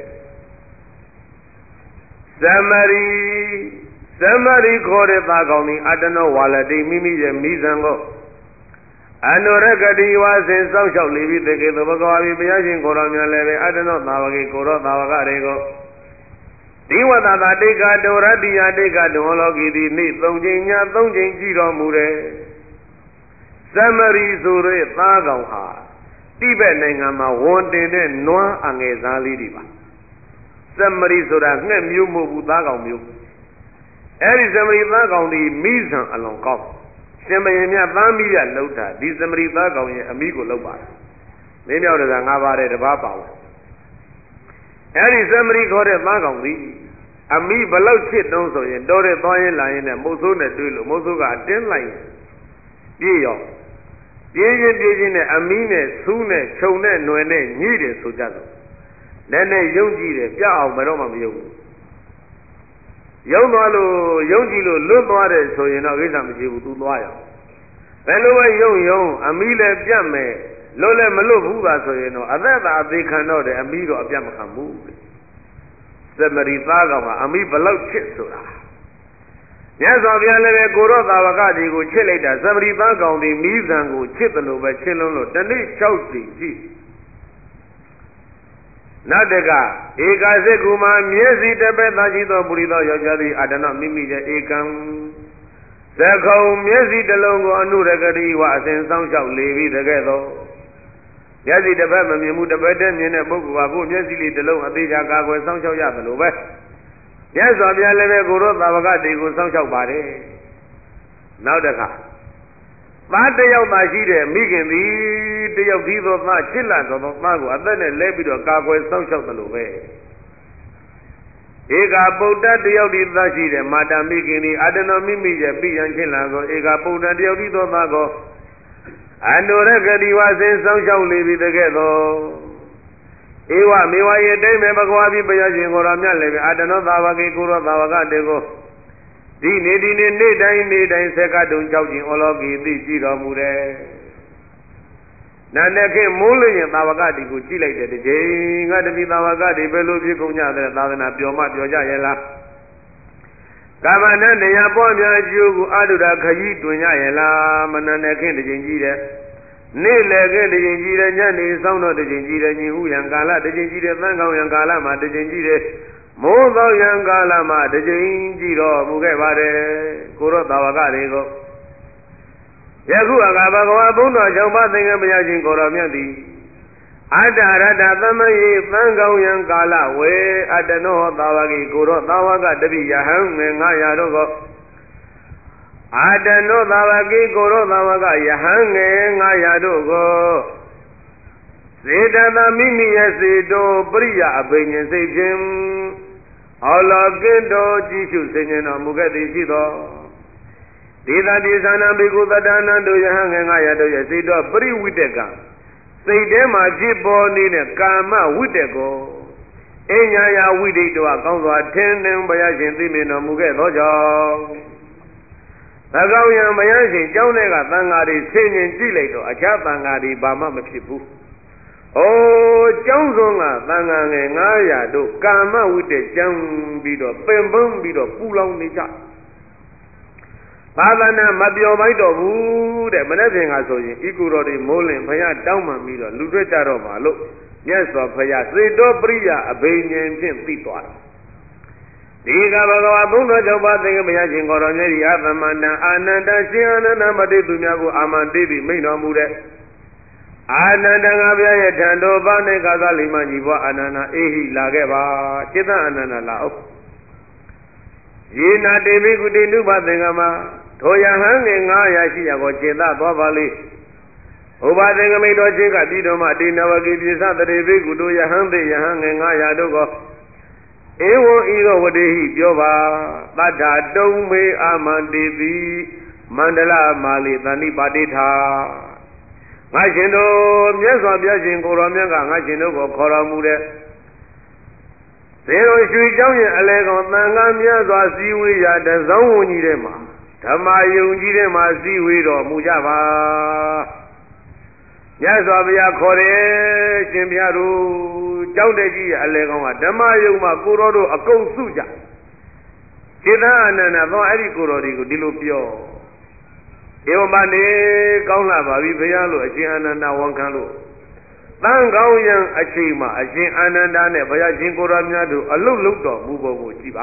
သမရီသမရီခေါ်တဲ့သာကောင်းသည်အတ္တနောဝါလတိမိမိရဲ့မိဇံကိုအနုရကတိဝါစဉ်စောင့်ရှောက်လေပြီးတကယ်သောဘဂဝါဘီဘုရားရှင်ကိုတော်မြတ်လည်းပဲအတ္တနောသာဝကိကိုရောသာဝကတွေကိုဒီဝတ္တတာတိကတောရတ္တိယတိကတောလောကီသည်နေ့သုံးချိန်ညသုံးချိန်ကြည့်တော်မူတယ်သမရီဆိုတဲ့သားကောင်ဟာတိဘက်နိုင်ငံမှာဝန်တင်တဲ့နွားအငယ်သားလေးတွေပါသမရီဆိုတာငှက်မျိုးမဟုတ်ဘူးသားကောင်မျိုးအဲ့ဒီသမရီသားကောင်ဒီမိဇံအလွန်ကောင်းရှင်ဘုရင်မြတ်သားမိရလှုပ်တာဒီသမရီသားကောင်ရဲ့အမိကိုလှုပ်ပါတယ်မင်းမြောက်တကငါပါတယ်တပားပါဝင်အဲ့ဒီသမရီခေါ်တဲ့သားကောင်ဒီအမိဘလောက်ချစ်တုံးဆိုရင်တော်တဲ့သွားရင်လာရင်နဲ့မုတ်ဆိုးနဲ့တွေ့လို့မုတ်ဆိုးကအတင်းလိုက်ပြေးရောပြေးချင်းပြေးချင်းနဲ့အမိနဲ့ဆူးနဲ့ခြုံနဲ့ຫນွယ်နဲ့ညှိတယ်ဆိုကြတော့လည်းနဲ့ယုံကြည်တယ်ပြအောင်ဘယ်တော့မှမယုံဘူးယုံသွားလို့ယုံကြည်လို့လွတ်သွားတယ်ဆိုရင်တော့ကိစ္စမရှိဘူးသူသွားရဘယ်လိုပဲယုံယုံအမိလည်းပြတ်မယ်လွတ်လည်းမလွတ်ဘူးသာဆိုရင်တော့အသက်သာအသေးခံတော့တယ်အမိတော့အပြတ်မခံဘူးသမရီသားကောင်ကအမိဘလောက်ချစ်ဆိုတာမြတ်စွာဘုရားလည်းပဲကိုရောသာဝကတွေကိုချစ်လိုက်တာသမရီသားကောင်ဒီမိဇံကိုချစ်တယ်လို့ပဲချစ်လုံးလို့တနေ့၆စီရှိနောက်တကဧကာစိတ်ကူမှာမျက်စိတစ်ပတ်သာရှိသောပုရိသောယောက်ျားသည်အတနာမိမိရဲ့ဧကံသခုံမျက်စိတစ်လုံးကိုအနုရကတိဝအစဉ်ဆောင်လျှောက်လေပြီးတကဲ့သို့မျက်စိတစ်ပတ်မမြင်ဘူးတစ်ပတ်တည်းမြင်တဲ့ပုဂ္ဂိုလ်ကကိုမျက်စိလေးတစ်လုံးအသေးချာကာကွယ်ဆောင်လျှောက်ရတယ်လို့ပဲမြတ်စွာဘုရားလည်းပဲကိုရောသာဝကတွေကိုဆောင်လျှောက်ပါတယ်နောက်တစ်ခါသားတယောက်သာရှိတဲ့မိခင်သည်တယောက်ဒီသောသားချစ်လာသောသားကိုအသက်နဲ့လဲပြီးတော့ကာကွယ်ဆောင်လျှောက်တယ်လို့ပဲဧကပုဒ္ဒတယောက်ဒီသားရှိတဲ့မာတာမိခင်သည်အတနောမိမိရဲ့ပြယံချစ်လာသောဧကပုဒ္ဒတယောက်ဒီသောသားကိုအနုရကတိဝစဉ်ဆောင်လျှောက်လေပြီးတကဲ့သောဧဝမေဝယေတိမေဘဂဝါပိပယရှင်ကိုတော်မြတ်လည်းပဲအတနောသာဝကေကိုရောသာဝကတေကိုဒီနေ့ဒီနေ့နေ့တိုင်းနေ့တိုင်းဆက်ကတုံကြောက်ခြင်းဩလောကီသိကြည့်တော်မူတယ်။နာနဲ့ခေမိုးလျင်သာဝကတိကိုကြည့်လိုက်တဲ့တစ်ချိန်ကတပိသာဝကတိဘယ်လိုဖြစ်ကုန်ကြတဲ့သာသနာပျော်မပျော်ကြရဲ့လား။ကာမနနေရာပွားများအကျိုးကိုအာတုဒခကြီးတွင်ကြရဲ့လားမနနဲ့ခေတစ်ချိန်ကြည့်တဲ့နေ့လေခေတစ်ချိန်ကြည့်တဲ့ညနေဆောင်တော့တစ်ချိန်ကြည့်တဲ့ညဥ်ဥယံကာလတစ်ချိန်ကြည့်တဲ့သံဃောင်ယံကာလမှာတစ်ချိန်ကြည့်တဲ့မိုးသောယံကာလမှာတစ်ချိန်ကြည့်တော့မူခဲ့ပါတယ်ကိုရောသာဝကတွေကိုယခုအခါဘဂဝါဘုန်းတော်ကြောင့်မသင်္ကန်းဘုရားရှင်ကိုတော်မြတ်သည်အတ္တရတ္တသမယေသံဃောင်ယံကာလဝေအတ္တနောသာဝကိကိုရောသာဝကတပိယဟံငယ်ငါးရာတို့ကိုအတ္တနောသာဝကိကိုရောသာဝကယဟံငယ်ငါးရာတို့ကိုစေတသာမိမိရဲ့စေတောပရိယအဘိညာဉ်စိတ်ဖြင့်ဟောလောကိတောကြည့်ရှုစဉ်းတော်မူခဲ့သည်ရှိသောဒေသတိသနာဘေကုတတနာတို့ယဟငငါရတို့ရဲ့စေတောပရိဝိတကစိတ်ထဲမှာဖြစ်ပေါ်နေတဲ့ကာမဝိတကောအညာယဝိဒိတောကောင်းစွာထင်နှံဘုရားရှင်သိမြင်တော်မူခဲ့သောကြောင့်သကောင်းယံဘုရားရှင်ကျောင်းထဲကသံဃာတွေဆင်းရင်ကြည့်လိုက်တော့အခြားသံဃာတွေဘာမှမဖြစ်ဘူး။အိုးကျောင်းဆုံးကသံဃာငယ်ငါးရာတို့ကာမဝိတ္တကျမ်းပြီးတော့ပင်ပုံးပြီးတော့ပူလောင်နေကြ။သာသနာမပြောမိုက်တော့ဘူးတဲ့မနေ့ပြင်ကဆိုရင်ဤကူတော်တွေမိုးလင်ဘုရားတောင်းပန်ပြီးတော့လူတွေ့ကြတော့မှာလို့မြတ်စွာဘုရားစေတောပရိယအဘိညာဉ်ဖြင့်သိသွားတာ။ဒီကဘဂဝါဘုန်းတော်ကြောင့်ပါသင်္ကဘုရားရှင်ကိုတော်မြတ်ဤအသမန္တအာနန္ဒရှင်အာနန္ဒမတိသူများကိုအာမန်တိပြီးမိန့်တော်မူတဲ့အာနန္ဒငါဘုရားရဲ့ထံတော်ဘာနေကာသလိမညီဘွားအာနန္ဒအေဟိလာခဲ့ပါจิตအာနန္ဒလာအောင်ယေနာတေဘိကုတိနုဘသင်္ကမထိုယဟန်ငယ်ငါးရာရှိရကိုจิตသွားပါလေဥပသင်္ကမိတော်ချင်းကပြည်တော်မှာအတိနဝကိပိသတရေဘိကုတို့ယဟန်သေးယဟန်ငယ်ငါးရာတို့ကိုဧဝံဤသောဝတိဟိပြောပါတတ္ထာတုံမေအာမန္တိတိမန္တလမာလိသန္တိပါတိထာငါရှင်တို့မြတ်စွာဘုရားရှင်ကိုတော်မြတ်ကငါရှင်တို့ကိုခေါ်တော်မူတဲ့သေတော်ရွှေเจ้าရဲ့အလဲကောင်တန်ခါမြတ်စွာစည်းဝေးရာတစောင်းဝန်ကြီးထဲမှာဓမ္မယုံကြီးထဲမှာစည်းဝေးတော်မူကြပါမြတ်စွာဘုရားခေါ်တယ်ရှင်ဘုရားတို့เจ้าတကြီးရဲ့အလဲကောင်ကဓမ္မယုံမှာကိုတော်တို့အကုန်စုကြစေတအာနန္ဒသောအဲ့ဒီကိုတော်တွေကိုဒီလိုပြောဧဝမနေကောင်းလာပါပြီဘုရားလို့အရှင်အာနန္ဒဝန်ခံလို့တန်ကောင်းရန်အချိန်မှာအရှင်အာနန္ဒနဲ့ဘုရားရှင်ကိုယ်တော်များတို့အလုတ်လုတ်တော်မူပုံကိုကြည့်ပါ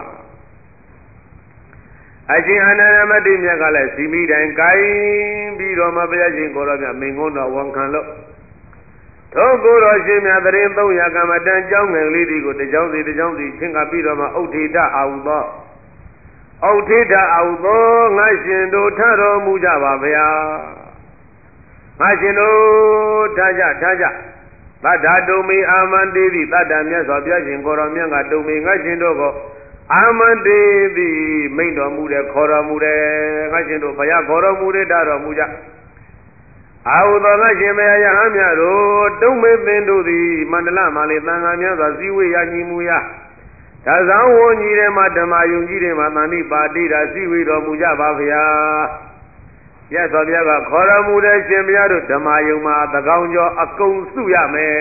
အရှင်အာနန္ဒမတိမြတ်ကလည်းစီမိတိုင်းကိုင်းပြီးတော့မှဘုရားရှင်ကိုယ်တော်များမင်္ဂုံတော်ဝန်ခံလို့ထိုကိုယ်တော်ရှင်များတရင်သုံးရာကမ္မတန်ကြောင်းငယ်လေးတွေကိုတစ်ကြောင်းစီတစ်ကြောင်းစီချင်းကပြီးတော့မှဥထေတအာဟုသောဩထေတအာဟုသောငါရှင်တို့ထတော်မူကြပါဗျာငါရှင်တို့ထားကြထားကြသတ္တတုံမေအာမန္တိတိသတ္တမြတ်စွာဘုရားရှင်ကိုယ်တော်မြတ်ကတုံမေငါရှင်တို့ကိုအာမတေတိမိန့်တော်မူတဲ့ခေါ်တော်မူတဲ့ငါရှင်တို့ဘုရားခေါ်တော်မူတဲ့တာတော်မူကြအာဟုသောငါရှင်ဘုရားယဟန်မြတ်တို့တုံးမေသင်တို့သည်မန္တလမှာလေသံဃာများစွာစည်းဝေးရညီမူရာဒါဆောင်ဝန်းကြီးထဲမှာဓမ္မယုံကြီးတွေမှာသန္တိပါတိတာစည်းဝေးတော်မူကြပါဗျာရသော်ဘုရားကခေါ်တော်မူတဲ့ရှင်ဘုရားတို့ဓမ္မယုံမှာသကောင်းကျော်အကုန်စုရမယ်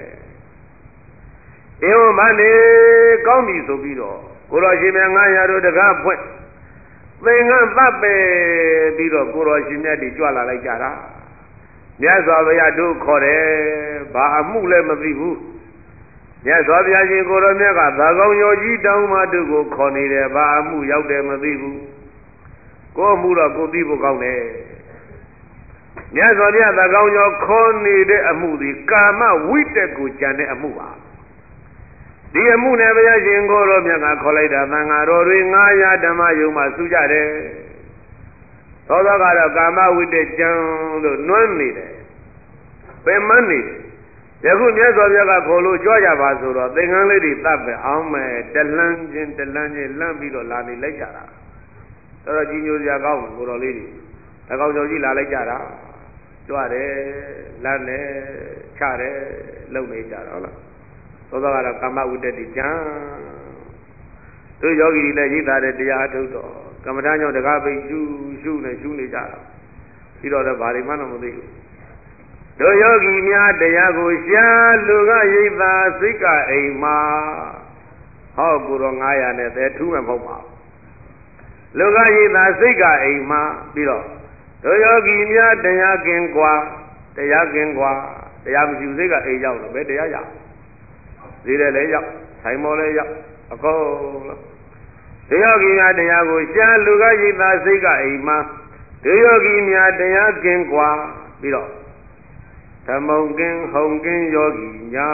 ဧဝံမနေကောင်းပြီဆိုပြီးတော့ကိုတော်ရှင်မြတ်ငါရတို့တကားဖွင့်သင်္ကန်းသတ်ပဲပြီးတော့ကိုတော်ရှင်မြတ်တွေကြွလာလိုက်ကြတာမြတ်စွာဘုရားတို့ခေါ်တယ်ဘာအမှုလည်းမသိဘူးမြတ်စွာဘုရားရှင်ကိုတော်မြတ်ကသာကောင်းရောကြီးတောင်းမှတို့ကိုခေါ်နေတယ်ဘာအမှုရောက်တယ်မသိဘူးကိုအမှုတော့ကိုသိဖို့ကောင်းတယ်မြတ်စွာဘုရားသာကောင်းရောခေါ်နေတဲ့အမှုဒီကာမဝိတက်ကိုကြံတဲ့အမှုပါဒီအမှုနဲ့ဘုရားရှင်ကိုတော်မြတ်ကခေါ်လိုက်တာသံဃာတော်တွေငါးရာဓမ္မယုံမှာစုကြတယ်သောသောကတော့ကာမဝိတ္တကြံလို့နှွမ်းနေတယ်ပင်မနေတယ်ယခုမြတ်စွာဘုရားကခေါ်လို့ကြွကြပါဆိုတော့သင်္ကန်းလေးတွေတတ်ပဲအောင်မယ်တလန်းချင်းတလန်းချင်းလန့်ပြီးတော့လာနေလိုက်ကြတာတော်တော်ကြီးညိုစရာကောင်းကိုတော်လေးတွေအကောင်ကျော်ကြီးလာလိုက်ကြတာကြွတယ်လန့်တယ်ချတယ်လုံနေကြတာဟုတ်လားသောသောကတော့ကာမဝိတ္တတိကြံတို့ယောဂီလည်းရိပ်သာတဲ့တရားအထုတ်တော့ကမ္မဋ္ဌာန်းကြောင့်တကားပိတ်ရှုရှုနေရှုနေကြတာပြီးတော့လည်းဘာတွေမှတော့မသိဘူးတို့ယောဂီများတရားကိုရှာလူကရိပ်သာစိတ်ကအိမ်မှာဟောကိုတော့ငါးရာနဲ့သဲထူးမှမဟုတ်ပါဘူးလူကရိပ်သာစိတ်ကအိမ်မှာပြီးတော့တို့ယောဂီများတရားကင်ကွာတရားကင်ကွာတရားမရှိစိတ်ကအိမ်ရောက်တော့ဘယ်တရားရောက်ဈေးတယ်လည်းရောက်ဆိုင်မော်လည်းရောက်အကုန်လုံးဒီယောဂီများတရားကိုရှားလူကရိပ်သာစိတ်ကအိမ်မှာဒီယောဂီများတရားကင်ကွာပြီးတော့သမုံကင်းဟုံကင်းယောဂီညာ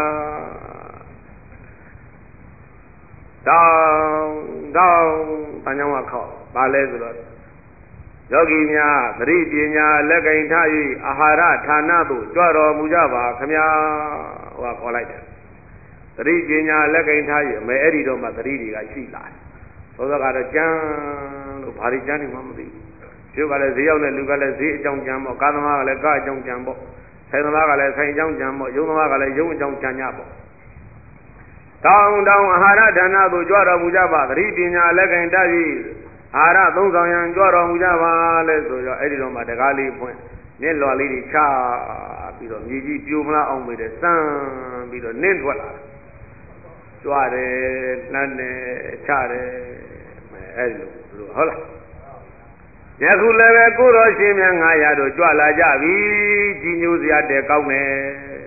တောင်းတောင်းတန်ကြောင်းကခေါက်ပါလဲဆိုတော့ယောဂီများသတိပညာလက်ကင်ထား၍အာဟာရဌာနသို့ကြွတော်မူကြပါခမညာဟောခေါ်လိုက်တယ်သတိပညာလက်ကင်ထား၍အမေအဲ့ဒီတော့မှသတိတွေကရှိလာတယ်သောသောကတော့ကြမ်းလို့ဘာတွေကြမ်းနေမှမသိဘူးကျုပ်ကလည်းဈေးရောက်တဲ့လူကလည်းဈေးအကြောင်းကြမ်းပေါ့ကာသမားကလည်းကားအကြောင်းကြမ်းပေါ့ဆိုင်သမားကလည်းဆိုင်အကြောင်းကြမ်းပေါ့ယုံသမားကလည်းယုံအကြောင်းကြမ်းကြပေါ့တောင်းတောင်းအာဟာရဌာနသို့ကြွတော်မူကြပါသတိပညာလက်ကင်ထား၍အာဟာရသုံးဆောင်ရန်ကြွတော်မူကြပါလဲဆိုတော့အဲ့ဒီတော့မှတကားလေးဖွင့်မျက်လွှာလေးတွေချပြီးတော့မြေကြီးပြိုမလားအောင်ပြီးတဲ့စမ်းပြီးတော့နင်းထွက်လာကြွတယ်နှမ်းတယ်ချတယ်အဲ့လိုလို့ဟုတ်လားယခုလည်းပဲကိုတော်ရှင်မြတ်ငါးရာတို့ကြွလာကြပြီကြီးညိုစရာတဲ့ကောင်းတယ်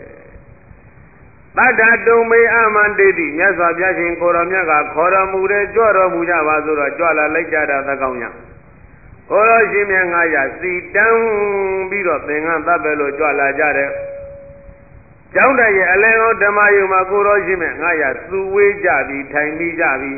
တတ္တတုံမေအမန္တိတိမြတ်စွာဘုရားရှင်ကိုတော်မြတ်ကခေါ်တော်မူတဲ့ကြွတော်မူကြပါဆိုတော့ကြွလာလိုက်ကြတာသကောင်းရကိုတော်ရှင်မြတ်ငါးရာစီတန်းပြီးတော့သင်္ကန်းသတ်ပဲလို့ကြွလာကြတယ်ကျောင်းတိုက်ရဲ့အလယ်ဟောဓမ္မယုံမှာကိုတော်ရှင်မြတ်ငါးရာသူဝေးကြပြီထိုင်ပြီးကြပြီ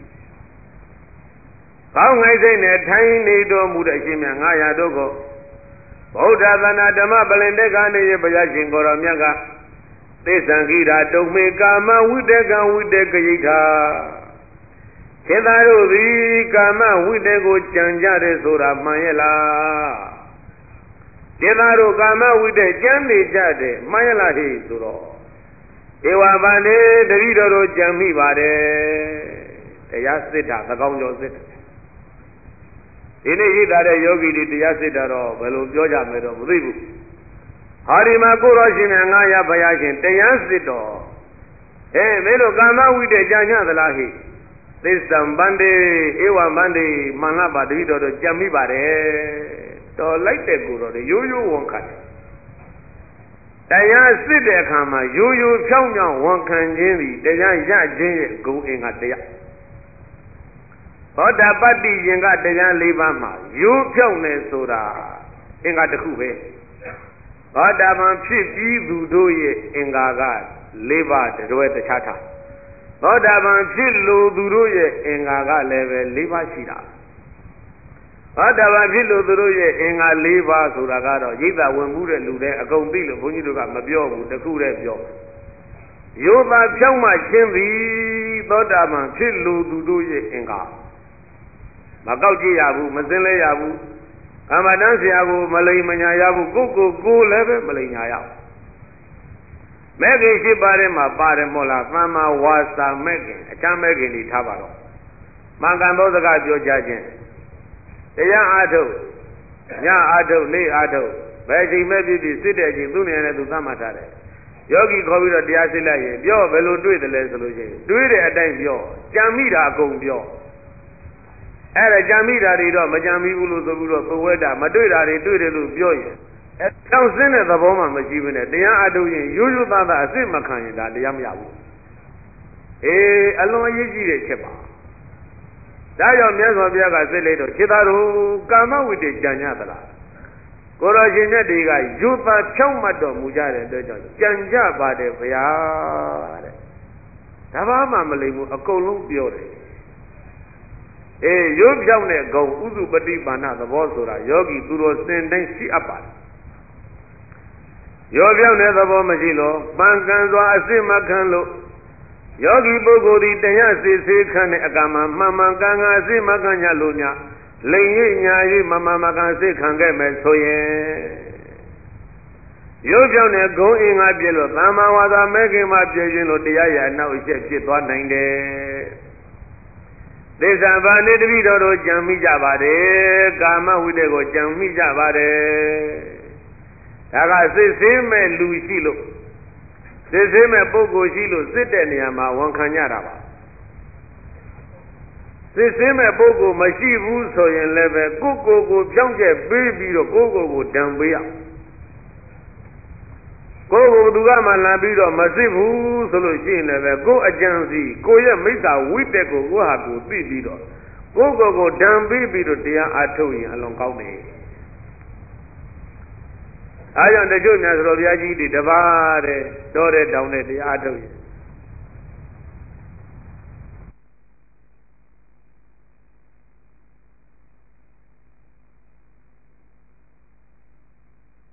ကောင်းငိုက်စိတ်နဲ့ထိုင်နေတော်မူတဲ့အရှင်မြတ်ငါးရာတို့ကိုဗုဒ္ဓသာနာဓမ္မပလင်တက်ကနေဘုရားရှင်ကိုတော်မြတ်ကသစ္ဆံခိတာတုံမေကာမဝိတကံဝိတကယိထာခေသာတို့သည်ကာမဝိတကိုကြံကြတယ်ဆိုတာမှန်ရဲ့လားခေသာတို့ကာမဝိတကြံနေကြတယ်မှန်ရဲ့လားဟိဆိုတော့ဧဝဗန္တေတတိတော်တို့ကြံမိပါတယ်တရားစစ်တာသကောင်းကျော်စစ်ဒီနေ့ရိပ်သာတဲ့ယောဂီတွေတရားစစ်တာတော့ဘယ်လိုပြောကြမယ်တော့မသိဘူးဟာဒီမှာကိုတော်ရှင်နဲ့ငါရဘုရားရှင်တရားစစ်တော်ဟဲ့မင်းတို့ကာမဝိတ္တကြံညသလားဟိသစ္ဆံဗန္တိဧဝဗန္တိမှန်လားပါတတိတော်တို့ကြံမိပါတယ်တော်လိုက်တဲ့ကိုတော်တွေရိုးရိုးဝန်ခံတရားစစ်တဲ့အခါမှာရိုးရိုးဖြောင်းဖြောင်းဝန်ခံခြင်းသည်တရားရခြင်းရဲ့ဂုဏ်အင်္ဂါတရားသောတာပတ္တိယင်ကတရား၄ပါးမှာရိုးဖြောင်းနေဆိုတာအင်္ဂါတစ်ခုပဲသောတာပန်ဖြစ်ပြီးသူတို့ရဲ့အင်္ဂါက၄ပါးတရွဲတခြားထားသောတာပန်ဖြစ်လို့သူတို့ရဲ့အင်္ဂါကလည်းပဲ၄ပါးရှိတာသောတာပန်ဖြစ်လို့သူတို့ရဲ့အင်္ဂါ၄ပါးဆိုတာကတော့ရိပ်သာဝင်မှုတဲ့လူတဲ့အကုန်သိလို့ဘုန်းကြီးတို့ကမပြောဘူးတခုတည်းပြောရိုးသားဖြောင်းမှရှင်းသည်သောတာပန်ဖြစ်လူသူတို့ရဲ့အင်္ဂါမကောက်ကြည့်ရဘူးမစင်လဲရဘူးကမ္မတန်းဆရာကိုမလိမ်မညာရဘူးကိုကိုကိုလည်းပဲမလိမ်ညာရဘူးမဲခင်ရှိပါတယ်မှာပါတယ်မို့လားသမ္မာဝါစာမဲခင်အချမ်းမဲခင်တွေထားပါတော့မင်္ဂန်သောစကားပြောကြခြင်းတရားအားထုတ်ညအားထုတ်နေ့အားထုတ်ဘယ်ချိန်မဲ့ဖြစ်ဖြစ်စစ်တဲ့အချိန်သူ့နေရာနဲ့သူသတ်မှတ်ထားတယ်ယောဂီခေါ်ပြီးတော့တရားစစ်လိုက်ရင်ပြောဘယ်လိုတွေ့တယ်လဲဆိုလို့ရှိရင်တွေးတဲ့အတိုင်းပြောကြံမိတာအကုန်ပြောအဲ့ဒါကြံမိတာတွေတော့မကြံမိဘူးလို့ဆိုပြီးတော့သဝဲတာမတွေ့တာတွေတွေ့တယ်လို့ပြောရင်အဲတောင်းစင်းတဲ့သဘောမှမရှိဘဲနဲ့တရားအထုတ်ရင်ရိုးရိုးသားသားအစစ်မခံရင်ဒါတရားမရဘူးအေးအလွန်အရေးကြီးတဲ့ချက်ပါဒါကြောင့်မြတ်စွာဘုရားကစစ်လိုက်တော့ခြေသားတို့ကာမဝိတ္တိကြံကြသလားကိုရောရှင်မြတ်တွေကယူသားဖြောင်းမှတ်တော်မူကြတဲ့အတွက်ကြောင့်ကြံကြပါတယ်ဗျာတဲ့ဒါဘာမှမလိမ်ဘူးအကုန်လုံးပြောတယ်အေးရုပ်ဖြောင်းတဲ့ဂုံဥစုပฏิပါဏသဘောဆိုတာယောဂီသူတော်စင်တိုင်းရှိအပ်ပါတယ်ရောဖြောင်းတဲ့သဘောမရှိလို့ပန်ကန်စွာအစစ်မခံလို့ယောဂီပုဂ္ဂိုလ်ဒီတရားစစ်ဆေးခံတဲ့အကမှာမှန်မှန်ကန်ကန်အစစ်မခံကြလို့များလိမ်ရိညာရိမမမကန်စစ်ခံခဲ့မယ်ဆိုရင်ရုပ်ဖြောင်းတဲ့ဂုံအင်္ဂါပြည့်လို့သမ္မာဝါစာမဲခင်မှာပြည့်ခြင်းလို့တရားရအနောက်အချက်ဖြစ်သွားနိုင်တယ်သစ္စာဘာနေတပိတော်တို့ကြံမိကြပါတယ်ကာမဝိတ္တကိုကြံမိကြပါတယ်ဒါကစစ်ဆေးမဲ့လူရှိလို့စစ်ဆေးမဲ့ပုဂ္ဂိုလ်ရှိလို့စစ်တဲ့နေရာမှာဝန်ခံကြတာပါစစ်ဆေးမဲ့ပုဂ္ဂိုလ်မရှိဘူးဆိုရင်လည်းပဲကိုယ့်ကိုယ်ကိုဖြောင်းကျက်ပေးပြီးတော့ကိုယ့်ကိုယ်ကိုဒဏ်ပေးရကိုယ့်ကိုယ်သူကမှလာပြီးတော့မစစ်ဘူးဆိုလို့ရှိရင်လည်းပဲကိုယ့်အကြံစီကိုယ့်ရဲ့မိစ္ဆာဝိတ္တကိုကိုယ့်ဟာကိုယ်သိပြီးတော့ကိုယ့်ကိုယ်ကိုဒဏ်ပေးပြီးတော့တရားအားထုတ်ရင်အလွန်ကောင်းတယ်အားကြောင့်တချို့များဆိုတော့ဘုရားကြီးဒီတပါးတဲ့တော်တဲ့တောင်းတဲ့တရားထုတ်ရင်